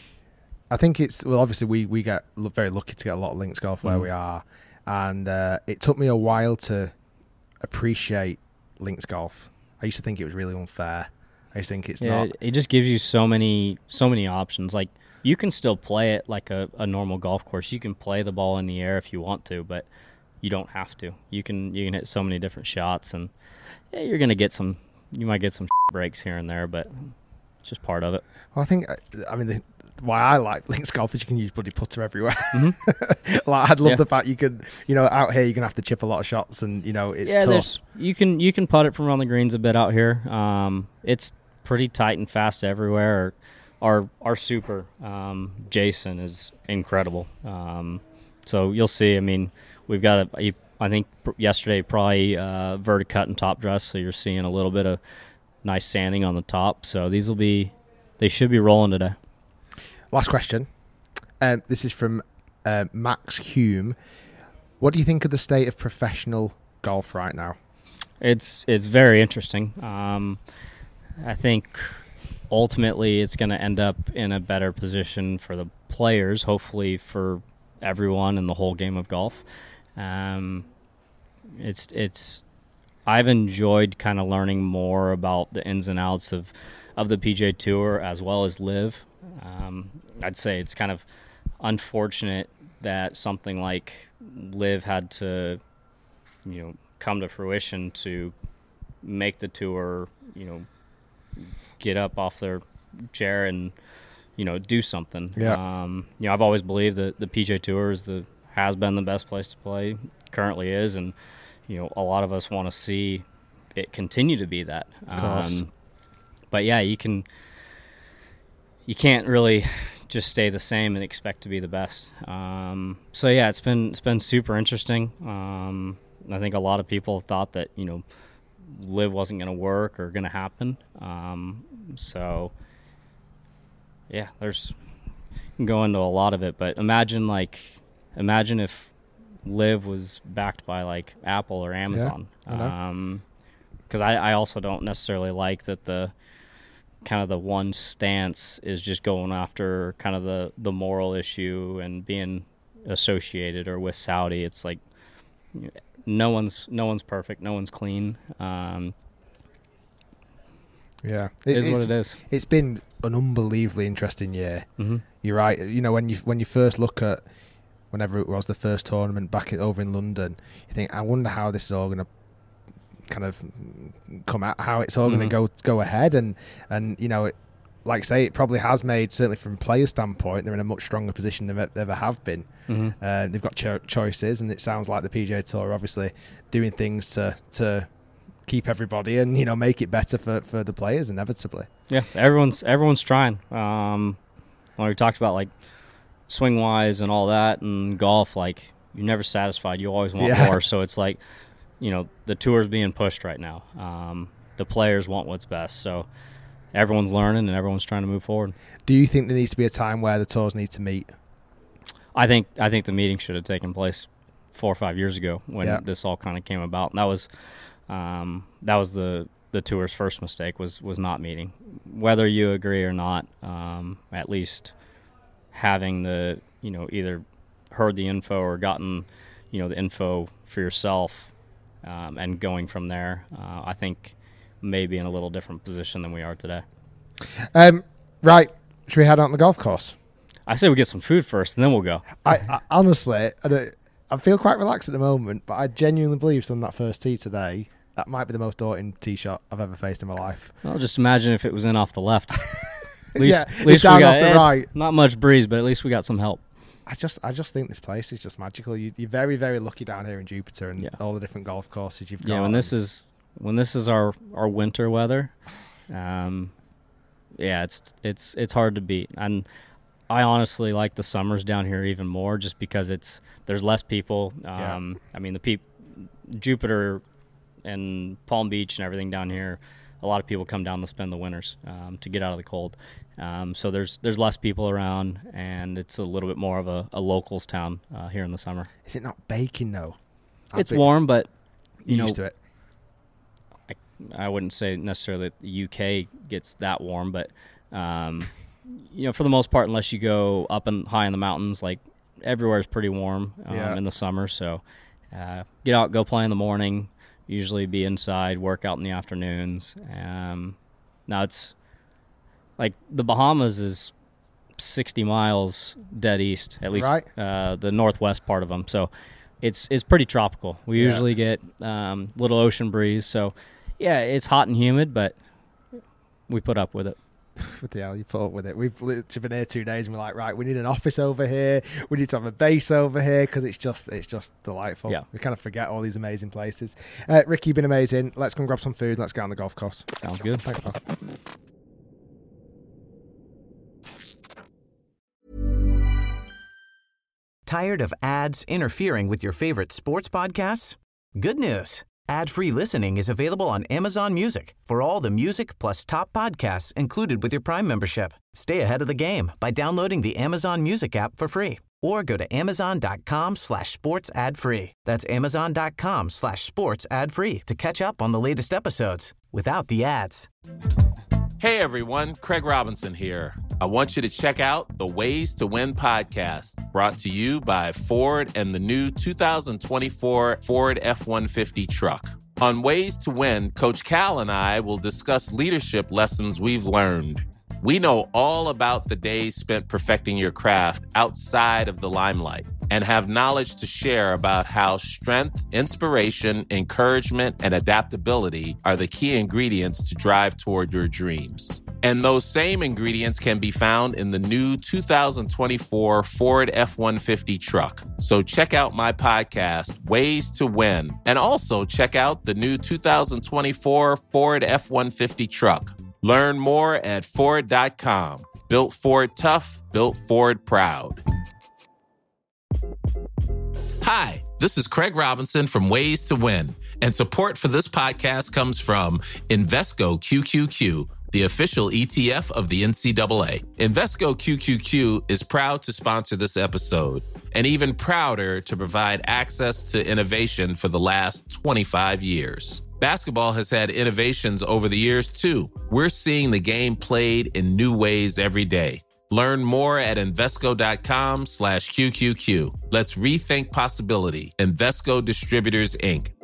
I think it's well. Obviously, we we get very lucky to get a lot of links golf where mm. we are, and uh, it took me a while to appreciate links golf. I used to think it was really unfair. I used to think it's yeah, not. It, it just gives you so many so many options. Like you can still play it like a, a normal golf course. You can play the ball in the air if you want to, but you don't have to. You can you can hit so many different shots, and yeah, you're gonna get some. You might get some breaks here and there, but it's just part of it. Well, I think I mean the, why I like links golf is you can use bloody putter everywhere. Mm-hmm. Like I'd love yeah. the fact you could, you know, out here you're gonna have to chip a lot of shots, and you know it's yeah, tough. You can you can putt it from around the greens a bit out here. Um, it's pretty tight and fast everywhere. Our our super um, Jason is incredible. Um, so you'll see. I mean, we've got a. I think yesterday probably uh, verticut and top dress, so you're seeing a little bit of nice sanding on the top. So these will be, they should be rolling today. Last question. Um, this is from uh, Max Hume. What do you think of the state of professional golf right now? It's it's very interesting. Um, I think ultimately it's going to end up in a better position for the players, hopefully for everyone in the whole game of golf. Um, it's it's I've enjoyed kind of learning more about the ins and outs of, of the P G A Tour as well as LIV. Um, I'd say it's kind of unfortunate that something like LIV had to, you know, come to fruition to make the tour, you know, get up off their chair and, you know, do something. Yeah. Um, you know, I've always believed that the P G A Tour is the has been the best place to play, currently is, and you know, a lot of us want to see it continue to be that. Of course. Um, but yeah, you can, you can't really just stay the same and expect to be the best. Um, so yeah, it's been it's been super interesting. Um, I think a lot of people thought that, you know, LIV wasn't going to work or going to happen. Um, so yeah, there's you can go into a lot of it, but imagine like imagine if LIV was backed by like Apple or Amazon. Yeah, I know. Um, because I, I also don't necessarily like that the kind of the one stance is just going after kind of the, the moral issue and being associated or with Saudi. It's like no one's no one's perfect, no one's clean. Um, yeah, it is what it is. It's been an unbelievably interesting year. Mm-hmm. You're right. You know, when you when you first look at whenever it was the first tournament back in, over in London, you think, I wonder how this is all going to kind of come out, how it's all mm-hmm. going to go go ahead, and and you know, it, like I say, it probably has made, certainly from player standpoint, they're in a much stronger position than they ever have been. Mm-hmm. Uh, they've got cho- choices, and it sounds like the P G A Tour are obviously doing things to to keep everybody and, you know, make it better for, for the players inevitably. Yeah, everyone's everyone's trying. Um, when we talked about like swing wise and all that, and golf, like you're never satisfied. You always want Yeah. more. So it's like, you know, the tour's being pushed right now. Um, the players want what's best. So everyone's learning and everyone's trying to move forward. Do you think there needs to be a time where the tours need to meet? I think I think the meeting should have taken place four or five years ago when Yeah. this all kind of came about. And that was um, that was the the tour's first mistake was was not meeting. Whether you agree or not, um, at least having the, you know, either heard the info or gotten, you know, the info for yourself, um, and going from there, uh, I think maybe in a little different position than we are today. Um, right, should we head out on the golf course? I say we get some food first and then we'll go. I, I honestly, I, don't, I feel quite relaxed at the moment, but I genuinely believe on that first tee today, that might be the most daunting tee shot I've ever faced in my life. Well, just imagine if it was in off the left. At least, yeah, at least it's down we got off the it's right. Not much breeze, but at least we got some help. I just, I just think this place is just magical. You, you're very, very lucky down here in Jupiter and Yeah. all the different golf courses you've got. Yeah, when this is when this is our, our winter weather, um, yeah, it's it's it's hard to beat. And I honestly like the summers down here even more, just because it's there's less people. Um, yeah. I mean, the peop, Jupiter and Palm Beach and everything down here, a lot of people come down to spend the winters um, to get out of the cold. Um, so there's there's less people around, and it's a little bit more of a, a locals town uh, here in the summer. Is it not baking though? It's warm, but you You're know, used to it. I, I wouldn't say necessarily that the U K gets that warm, but um, you know, for the most part, unless you go up and high in the mountains, like everywhere is pretty warm um, Yeah. in the summer. So uh, get out, go play in the morning. Usually be inside, work out in the afternoons. Um, now it's like the Bahamas is sixty miles dead east, at least Right. uh, the northwest part of them. So it's it's pretty tropical. We Yeah. usually get um, little ocean breeze. So yeah, it's hot and humid, but we put up with it. What the hell, you put up with it. We've literally been here two days and we're like, right, we need an office over here. We need to have a base over here because it's just it's just delightful. Yeah. We kind of forget all these amazing places. Uh, Ricky, you've been amazing. Let's go and grab some food. Let's get on the golf course. Sounds good. Thanks, pal. Tired of ads interfering with your favorite sports podcasts? Good news. Ad-free listening is available on Amazon Music for all the music plus top podcasts included with your Prime membership. Stay ahead of the game by downloading the Amazon Music app for free or go to amazon.com slash sports ad free. That's amazon.com slash sports ad free to catch up on the latest episodes without the ads. Hey everyone, Craig Robinson here. I want you to check out the Ways to Win podcast, brought to you by Ford and the new two thousand twenty-four Ford F one fifty truck. On Ways to Win, Coach Cal and I will discuss leadership lessons we've learned. We know all about the days spent perfecting your craft outside of the limelight and have knowledge to share about how strength, inspiration, encouragement, and adaptability are the key ingredients to drive toward your dreams. And those same ingredients can be found in the new two thousand twenty-four Ford F one fifty truck. So check out my podcast, Ways to Win, and also check out the new two thousand twenty-four Ford F one fifty truck. Learn more at Ford dot com. Built Ford tough, built Ford proud. Hi, this is Craig Robinson from Ways to Win, and support for this podcast comes from Invesco Q Q Q, the official E T F of the N C double A. Invesco Q Q Q is proud to sponsor this episode, and even prouder to provide access to innovation for the last twenty-five years. Basketball has had innovations over the years, too. We're seeing the game played in new ways every day. Learn more at Invesco.com slash QQQ. Let's rethink possibility. Invesco Distributors, Incorporated.